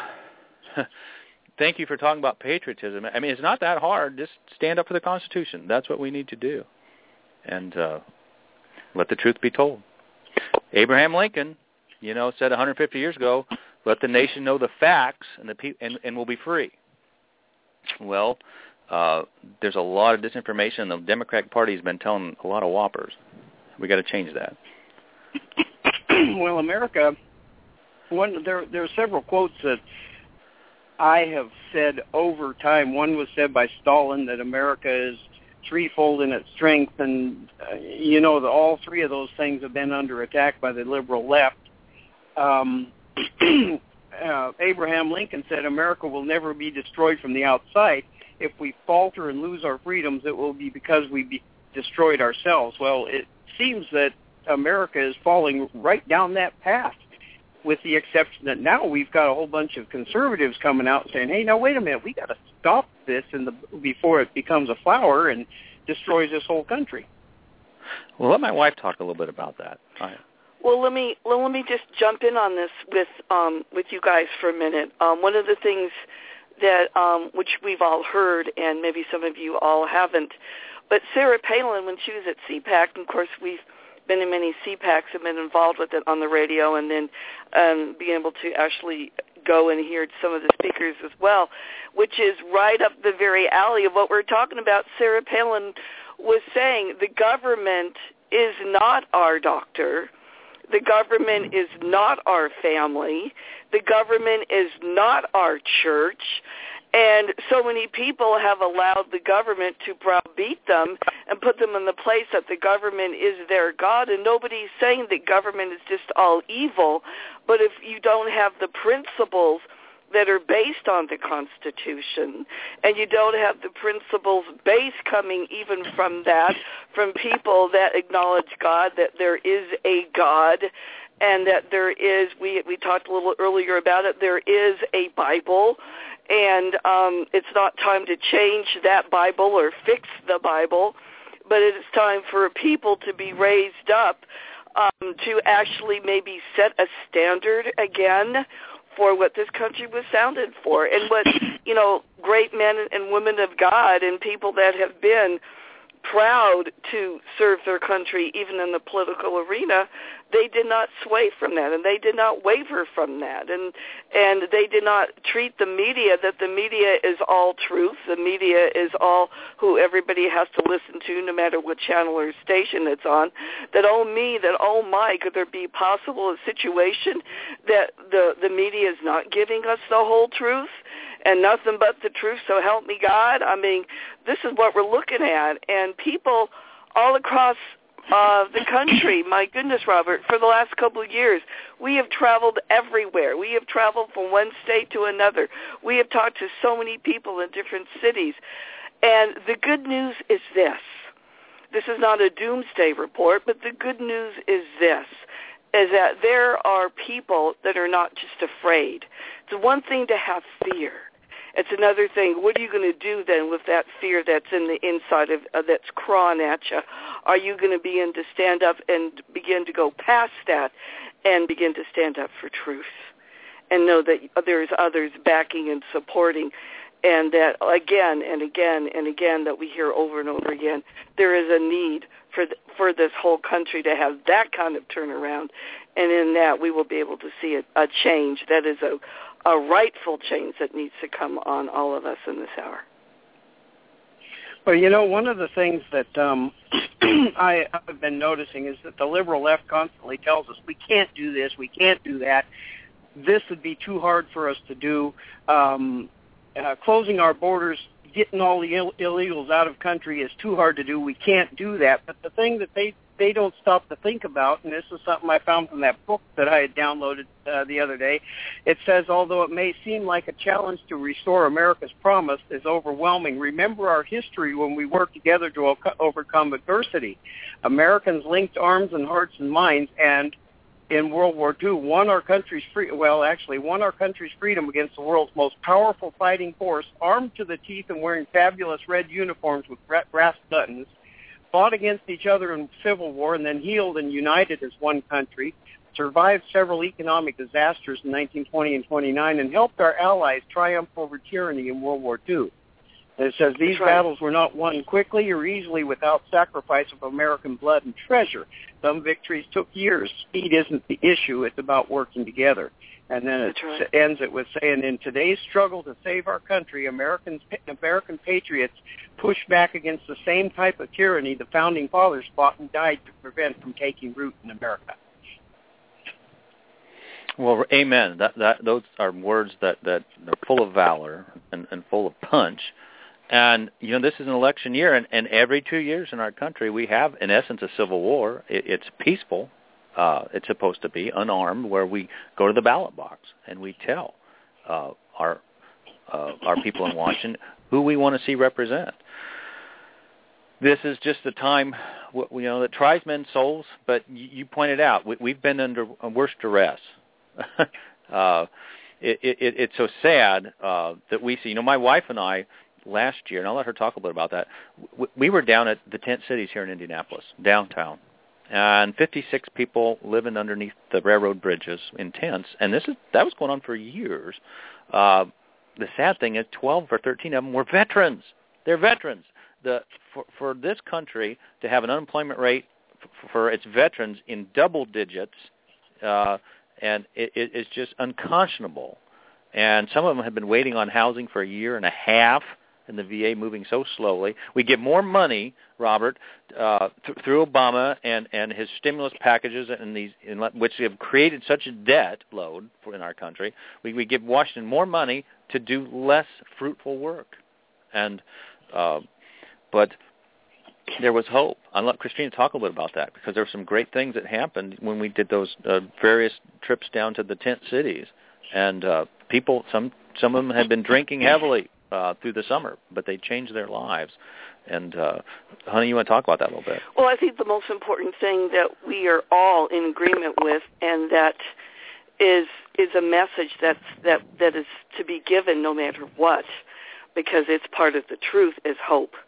Thank you for talking about patriotism. It's not that hard. Just stand up for the Constitution. That's what we need to do. And let the truth be told. Abraham Lincoln, said 150 years ago, let the nation know the facts and we'll be free. Well, there's a lot of disinformation, and the Democratic Party has been telling a lot of whoppers. We got to change that. Well, America, there are several quotes that I have said over time. One was said by Stalin, that America is threefold in its strength, and all three of those things have been under attack by the liberal left. Abraham Lincoln said America will never be destroyed from the outside. If we falter and lose our freedoms, it will be because we destroyed ourselves. Well, it seems that America is falling right down that path, with the exception that now we've got a whole bunch of conservatives coming out saying, hey, now wait a minute, we got to stop this before it becomes a flower and destroys this whole country. Well, let my wife talk a little bit about that. Well, let me just jump in on this with you guys for a minute. One of the things that which we've all heard, and maybe some of you all haven't, but Sarah Palin, when she was at CPAC, and of course we've been in many CPACs and been involved with it on the radio, and then being able to actually go and hear some of the speakers as well, which is right up the very alley of what we're talking about. Sarah Palin was saying the government is not our doctor. The government is not our family. The government is not our church. And so many people have allowed the government to browbeat them and put them in the place that the government is their God. And nobody's saying that government is just all evil. But if you don't have the principles that are based on the Constitution, and you don't have the principles based coming even from that, from people that acknowledge God, that there is a God, and that there is, we talked a little earlier about it, there is a Bible, and it's not time to change that Bible or fix the Bible, but it is time for people to be raised up to actually maybe set a standard again for what this country was founded for, and what, great men and women of God and people that have been proud to serve their country even in the political arena, they did not sway from that, and they did not waver from that, and they did not treat the media that the media is all truth, the media is all who everybody has to listen to no matter what channel or station it's on, that oh my, could there be possible a situation that the media is not giving us the whole truth and nothing but the truth, so help me God? I mean, this is what we're looking at, and people all across the country, my goodness, Robert, for the last couple of years, we have traveled everywhere. We have traveled from one state to another. We have talked to so many people in different cities, and the good news is this. This is not a doomsday report, but the good news is this, is that there are people that are not just afraid. It's one thing to have fear. It's another thing. What are you going to do then with that fear that's in the inside of that's crawling at you? Are you going to begin to stand up and begin to go past that and begin to stand up for truth and know that there's others backing and supporting, and that again and again and again that we hear over and over again, there is a need for this whole country to have that kind of turnaround, and in that we will be able to see a change that is a rightful change that needs to come on all of us in this hour. Well, one of the things that I've been noticing is that the liberal left constantly tells us we can't do this, we can't do that. This would be too hard for us to do. Closing our borders, getting all the illegals out of country is too hard to do. We can't do that. But the thing that they don't stop to think about, and this is something I found from that book that I had downloaded the other day, it says, although it may seem like a challenge to restore America's promise is overwhelming, remember our history when we worked together to overcome adversity. Americans linked arms and hearts and minds, and in World War II, won our country's freedom against the world's most powerful fighting force, armed to the teeth and wearing fabulous red uniforms with brass buttons, fought against each other in civil war, and then healed and united as one country, survived several economic disasters in 1920 and 29, and helped our allies triumph over tyranny in World War II. And it says these battles were not won quickly or easily without sacrifice of American blood and treasure. Some victories took years. Speed isn't the issue. It's about working together. And then it ends it with saying, in today's struggle to save our country, American patriots push back against the same type of tyranny the Founding Fathers fought and died to prevent from taking root in America. Well, amen. Those are words that are full of valor and full of punch. And, this is an election year, and every 2 years in our country we have, in essence, a civil war. It's peaceful. It's supposed to be unarmed, where we go to the ballot box and we tell our people in Washington who we want to see represent. This is just a time, that tries men's souls, but you pointed out, we've been under worse duress. It's so sad that we see. My wife and I, last year, and I'll let her talk a little bit about that, we were down at the tent cities here in Indianapolis, downtown, and 56 people living underneath the railroad bridges in tents, and that was going on for years. The sad thing is 12 or 13 of them were veterans. They're veterans. For this country to have an unemployment rate for its veterans in double digits, and it's just unconscionable. And some of them have been waiting on housing for a year and a half, and the VA moving so slowly. We give more money, Robert, through Obama and his stimulus packages, which have created such a debt load in our country. We give Washington more money to do less fruitful work, but there was hope. I'll let Christina talk a little bit about that, because there were some great things that happened when we did those various trips down to the tent cities, and people, some of them had been drinking heavily through the summer, but they changed their lives. And, honey, you want to talk about that a little bit? Well, I think the most important thing that we are all in agreement with, and that is a message that is to be given no matter what, because it's part of the truth, is hope.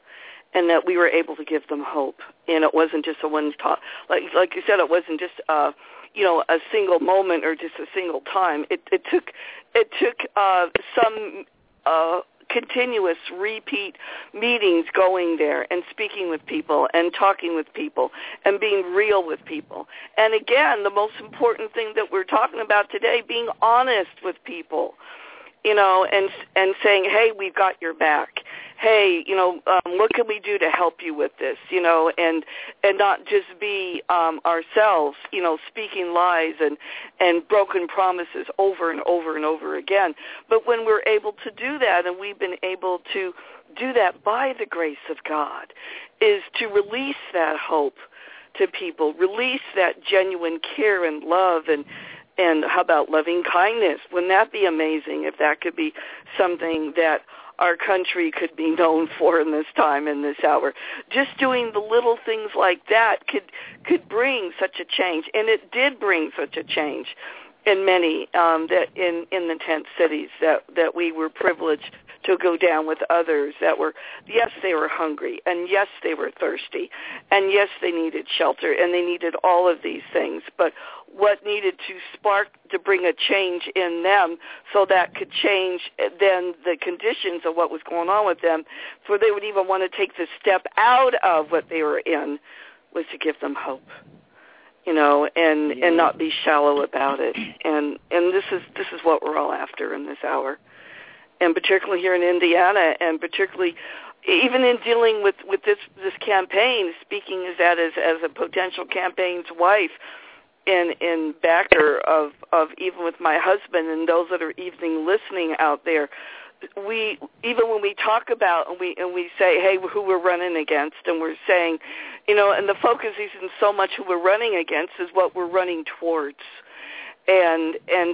and that we were able to give them hope. And it wasn't just a one-time, like you said, it wasn't just a single moment or just a single time. It took some continuous repeat meetings going there and speaking with people and talking with people and being real with people. And again, the most important thing that we're talking about today, being honest with people, and saying, hey, we've got your back. Hey, what can we do to help you with this, and not just be ourselves, speaking lies and broken promises over and over and over again. But when we're able to do that, and we've been able to do that by the grace of God, is to release that hope to people, release that genuine care and love and how about loving kindness? Wouldn't that be amazing if that could be something that our country could be known for in this time, in this hour? Just doing the little things like that could bring such a change, and it did bring such a change in many that in the tent cities that we were privileged to go down with others that were, yes, they were hungry, and yes, they were thirsty, and yes, they needed shelter, and they needed all of these things. But what needed to spark to bring a change in them so that could change then the conditions of what was going on with them, for they would even want to take the step out of what they were in, was to give them hope, and not be shallow about it. And this is what we're all after in this hour. And particularly here in Indiana, and particularly even in dealing with this campaign, speaking as a potential campaign's wife, and backer of even with my husband and those that are even listening out there, even when we talk about and we say, hey, who we're running against, and we're saying, and the focus isn't so much who we're running against as what we're running towards. And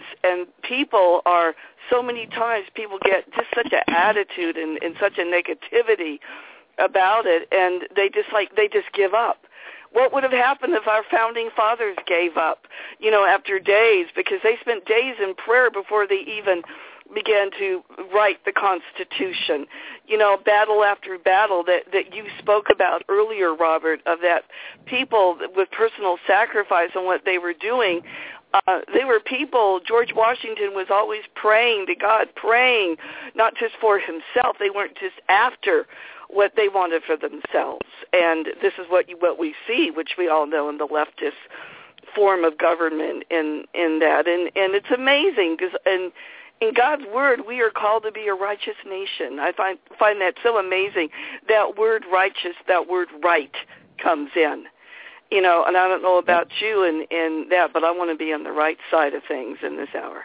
people are, so many times people get just such an attitude and such a negativity about it, and they just give up. What would have happened if our founding fathers gave up, after days, because they spent days in prayer before they even began to write the Constitution, battle after battle that you spoke about earlier, Robert, of that people with personal sacrifice and what they were doing. They were people, George Washington was always praying to God, praying not just for himself. They weren't just after what they wanted for themselves. And this is what we see, which we all know in the leftist form of government in that. And it's amazing because in God's word, we are called to be a righteous nation. I find that so amazing. That word righteous, that word right comes in. And I don't know about you and that, but I want to be on the right side of things in this hour.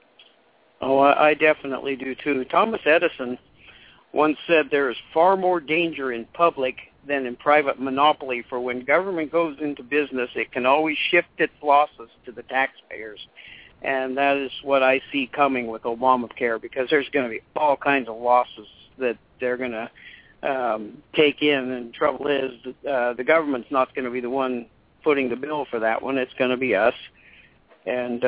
Oh, I definitely do, too. Thomas Edison once said there is far more danger in public than in private monopoly, for when government goes into business, it can always shift its losses to the taxpayers. And that is what I see coming with Obamacare, because there's going to be all kinds of losses that they're going to take in, and the trouble is the government's not going to be the one footing the bill for that one. It's going to be us. And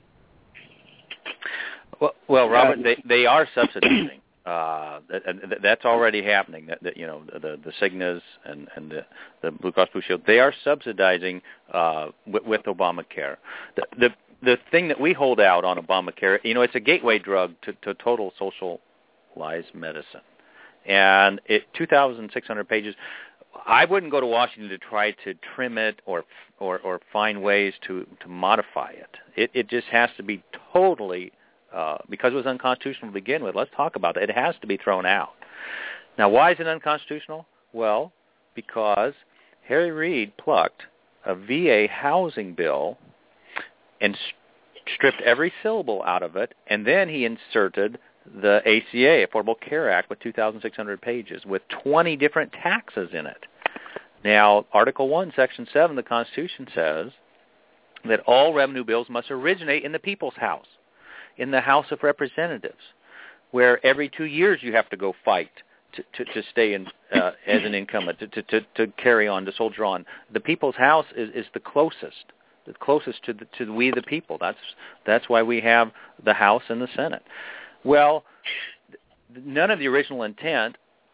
well, Robert, they are subsidizing. That's already happening. That the Cignas and the Blue Cross Blue Shield, they are subsidizing with Obamacare. The thing that we hold out on Obamacare, it's a gateway drug to total socialized medicine. And 2,600 pages. I wouldn't go to Washington to try to trim it or find ways to modify it. It just has to be totally, because it was unconstitutional to begin with. Let's talk about that. It has to be thrown out. Now, why is it unconstitutional? Well, because Harry Reid plucked a VA housing bill and stripped every syllable out of it, and then he inserted the ACA, Affordable Care Act, with 2,600 pages, with 20 different taxes in it. Now, Article 1, Section 7 of the Constitution says that all revenue bills must originate in the people's house, in the House of Representatives, where every 2 years you have to go fight to stay in as an incumbent, to carry on, to soldier on. The people's house is the closest to we the people. That's why we have the House and the Senate. Well, none of the original intent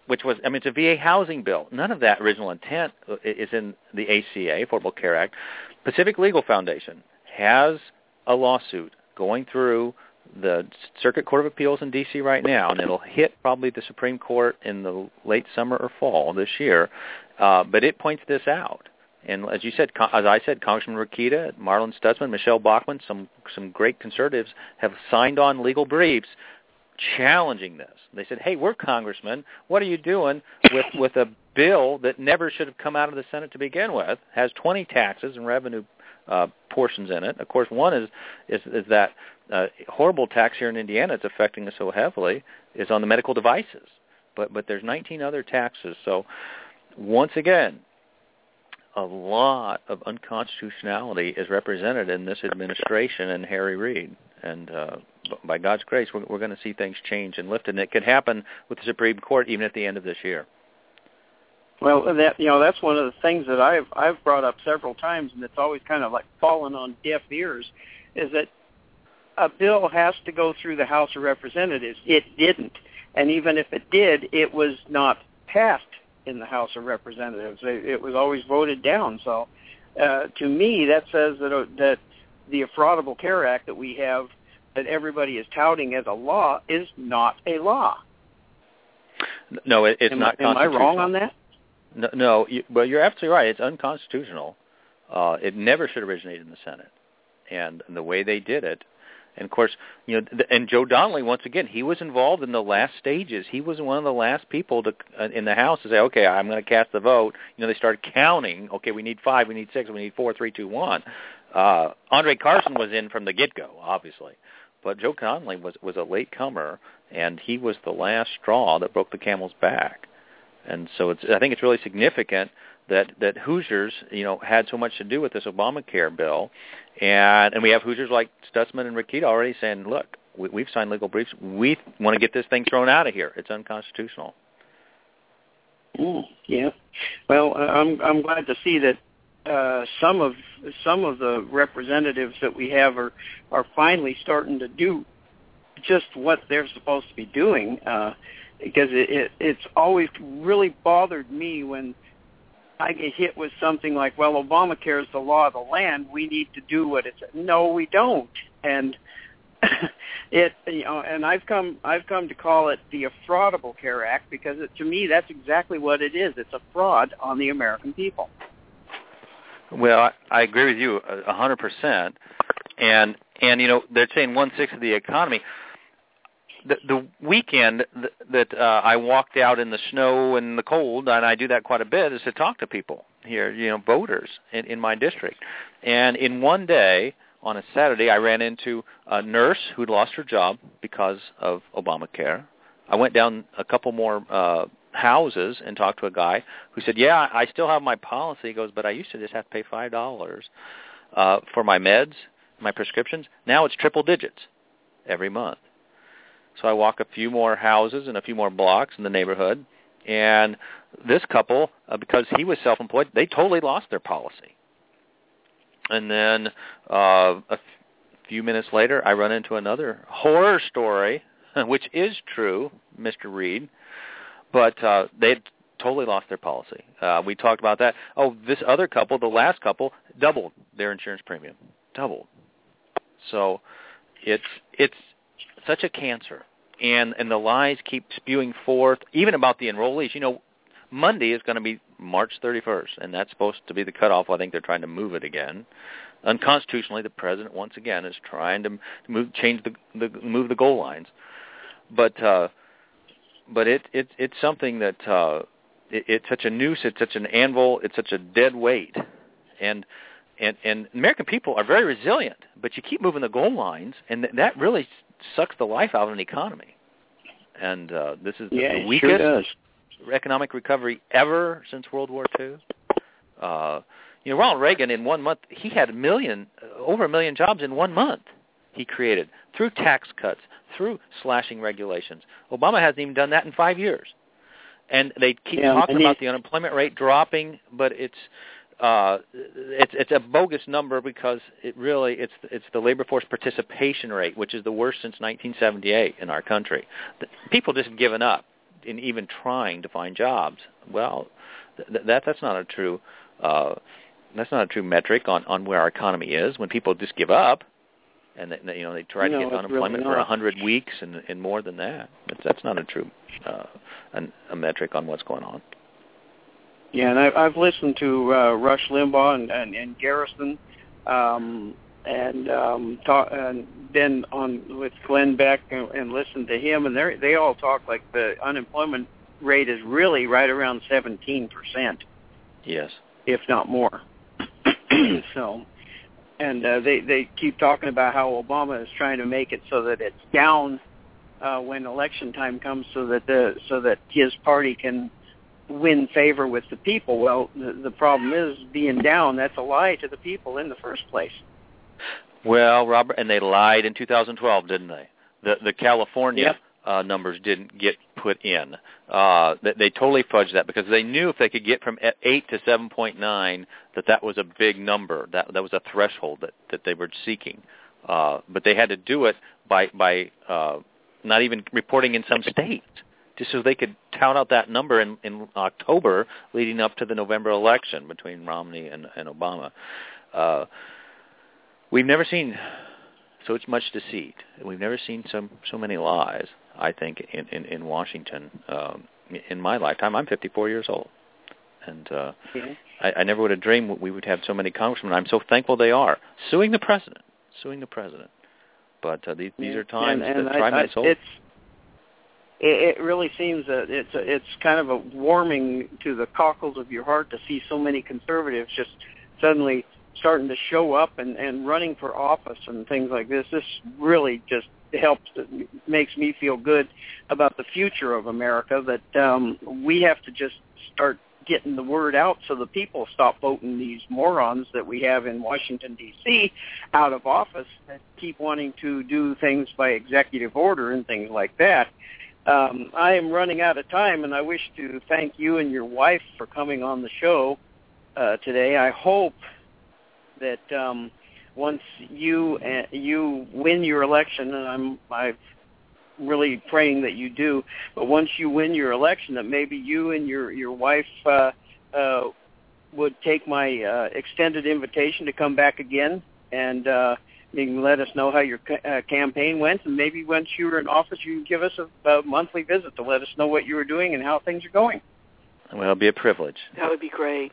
which was, I mean, it's a VA housing bill. None of that original intent is in the ACA, Affordable Care Act. Pacific Legal Foundation has a lawsuit going through the Circuit Court of Appeals in D.C. right now, and it'll hit probably the Supreme Court in the late summer or fall this year. But it points this out. And as you said, as I said, Congressman Rokita, Marlon Stutzman, Michelle Bachmann, some great conservatives have signed on legal briefs challenging this. They said, hey, we're congressmen. What are you doing with a bill that never should have come out of the Senate to begin with, has 20 taxes and revenue portions in it. Of course, one is that horrible tax here in Indiana, it's affecting us so heavily, is on the medical devices. But there's 19 other taxes. So once again, a lot of unconstitutionality is represented in this administration and Harry Reid. And by God's grace, we're going to see things change and lifted. And it could happen with the Supreme Court even at the end of this year. Well, that's one of the things that I've brought up several times, and it's always kind of like fallen on deaf ears, is that a bill has to go through the House of Representatives. It didn't. And even if it did, it was not passed in the House of Representatives. It was always voted down. So to me, that says that the Affordable Care Act that we have, that everybody is touting as a law, is not a law. No, it's not constitutional. Am I wrong on that? No, but you're absolutely right. It's unconstitutional. It never should originate in the Senate. And the way they did it, and of course, and Joe Donnelly, once again, he was involved in the last stages. He was one of the last people in the House to say, okay, I'm going to cast the vote. They started counting. Okay, we need 5, we need 6, we need 4, 3, 2, 1. Andre Carson was in from the get-go, obviously. But Joe Donnelly was a late comer, and he was the last straw that broke the camel's back. And so I think it's really significant that Hoosiers, had so much to do with this Obamacare bill. And we have Hoosiers like Stutzman and Rokita already saying, look, we've signed legal briefs. We want to get this thing thrown out of here. It's unconstitutional. Yeah. Well, I'm glad to see that some of the representatives that we have are finally starting to do just what they're supposed to be doing. Because it's always really bothered me when I get hit with something like, well, Obamacare is the law of the land. We need to do what it says. No, we don't. And and I've come to call it the Affordable Care Act because to me that's exactly what it is. It's a fraud on the American people. Well, I agree with you 100%. And they're saying 1/6 of the economy. The weekend that I walked out in the snow and the cold, and I do that quite a bit, is to talk to people here, voters in my district. And in one day, on a Saturday, I ran into a nurse who'd lost her job because of Obamacare. I went down a couple more houses and talked to a guy who said, yeah, I still have my policy. He goes, but I used to just have to pay $5 for my meds, my prescriptions. Now it's triple digits every month. So I walk a few more houses and a few more blocks in the neighborhood, and this couple, because he was self-employed, they totally lost their policy. And then a few minutes later, I run into another horror story, which is true, Mr. Reid, but they had totally lost their policy. We talked about that. Oh, this other couple, the last couple, doubled their insurance premium. Doubled. So it's such a cancer, and the lies keep spewing forth, even about the enrollees. Monday is going to be March 31st, and that's supposed to be the cutoff. I think they're trying to move it again. Unconstitutionally, the president once again is trying to move the goal lines. But it's something that it's such a noose, it's such an anvil, it's such a dead weight, and American people are very resilient. But you keep moving the goal lines, and that really sucks the life out of an economy. And this is the weakest economic recovery ever since World War II. Ronald Reagan, in 1 month, he had over 1 million jobs in 1 month he created through tax cuts, through slashing regulations. Obama hasn't even done that in 5 years. And they keep talking about the unemployment rate dropping, but it's a bogus number because it's the labor force participation rate, which is the worst since 1978 in our country. People just have given up. in even trying to find jobs. Well, that's not a true metric on where our economy is. When people just give up, and they try to get unemployment for 100 weeks and more than that. That's not a true a metric on what's going on. Yeah, and I've listened to Rush Limbaugh and Garrison, and then on with Glenn Beck and listened to him, and they all talk like the unemployment rate is really right around 17%. Yes, if not more. So, and they keep talking about how Obama is trying to make it so that it's down when election time comes, so that his party can win favor with the people. Well, the problem is being down. That's a lie to the people in the first place. Well, Robert, and they lied in 2012, didn't they? The California numbers didn't get put in. They totally fudged that because they knew if they could get from 8 to 7.9 that was a big number. That was a threshold that they were seeking. But they had to do it by not even reporting in some states, just so they could tout out that number in October leading up to the November election between Romney and Obama. We've never seen so much deceit. We've never seen so many lies, I think, in Washington in my lifetime. I'm 54 years old. And I never would have dreamed we would have so many congressmen. I'm so thankful they are suing the president. But these are times that try my soul. It really seems that it's kind of a warming to the cockles of your heart to see so many conservatives just suddenly starting to show up and running for office and things like this. This really just helps, makes me feel good about the future of America, that we have to just start getting the word out so the people stop voting these morons that we have in Washington, D.C. out of office that keep wanting to do things by executive order and things like that. I am running out of time, and I wish to thank you and your wife for coming on the show today. I hope that once you win your election, and I'm really praying that you do, but once you win your election, that maybe you and your wife would take my extended invitation to come back again, and you can let us know how your campaign went, and maybe once you were in office, you can give us a monthly visit to let us know what you were doing and how things are going. Well, it'll be a privilege. That would be great.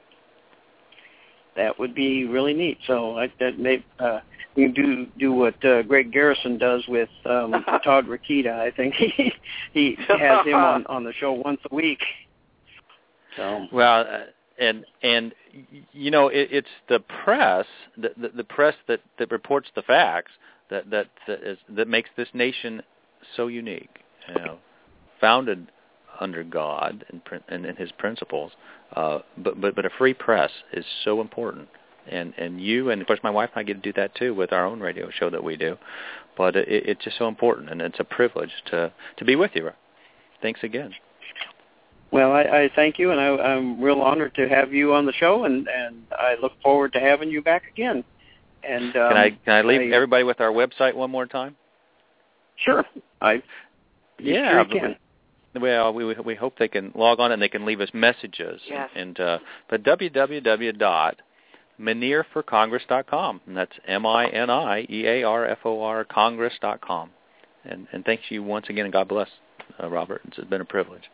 That would be really neat. So we can do what Greg Garrison does with Todd Rokita. I think he has him on the show once a week. So well, and it's the press, the press that reports the facts that makes this nation so unique. Founded under God and His principles, but a free press is so important. And you, and of course my wife and I get to do that too with our own radio show that we do. But it's just so important, and it's a privilege to be with you. Thanks again. Well, I thank you, and I'm real honored to have you on the show, and I look forward to having you back again. And can I leave everybody with our website one more time? Sure. Sure can. Well, we hope they can log on and they can leave us messages. Yes. But www.MinearForCongress.com, and that's MINIEARFOR Congress.com. And thanks you once again, and God bless, Robert. It's been a privilege.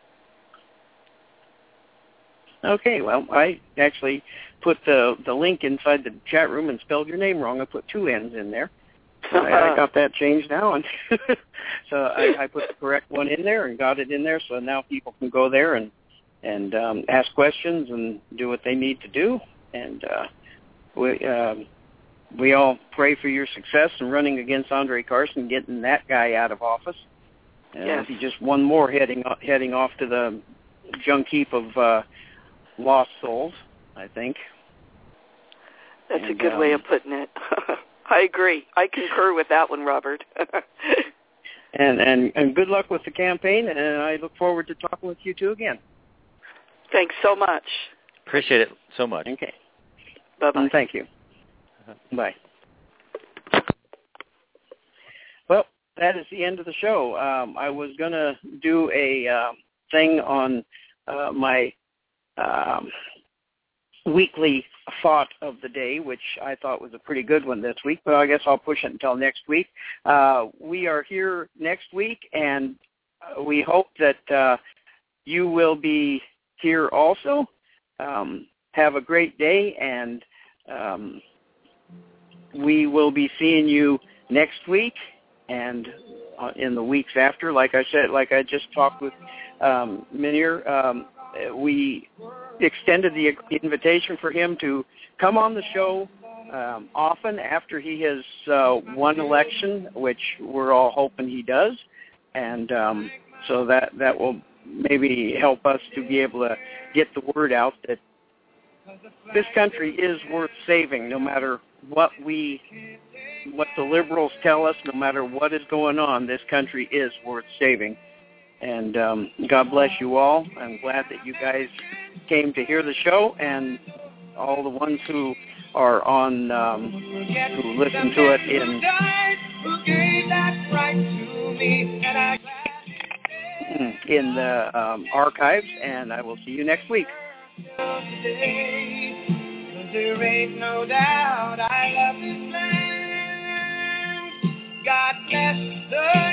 Okay, well, I actually put the link inside the chat room and spelled your name wrong. I put 2 N's in there. I got that changed now, and so I put the correct one in there and got it in there, so now people can go there and ask questions and do what they need to do. And we all pray for your success in running against Andre Carson, getting that guy out of office. Yes. Be just one more heading off to the junk heap of lost souls, I think. That's a good way of putting it. I agree. I concur with that one, Robert. and good luck with the campaign, and I look forward to talking with you two again. Thanks so much. Appreciate it so much. Okay. Bye-bye. Thank you. Bye. Well, that is the end of the show. I was going to do a thing on my weekly thought of the day, which I thought was a pretty good one this week, but I guess I'll push it until next week. We are here next week, and we hope that you will be here also. Have a great day, and we will be seeing you next week and in the weeks after. Like I said, like I just talked with Minir, we extended the invitation for him to come on the show often after he has won election, which we're all hoping he does. And so that will maybe help us to be able to get the word out that this country is worth saving, no matter what the liberals tell us, no matter what is going on. This country is worth saving. And God bless you all. I'm glad that you guys came to hear the show, and all the ones who are on, who listen to it in the archives. And I will see you next week. There ain't no doubt I love this land. God bless the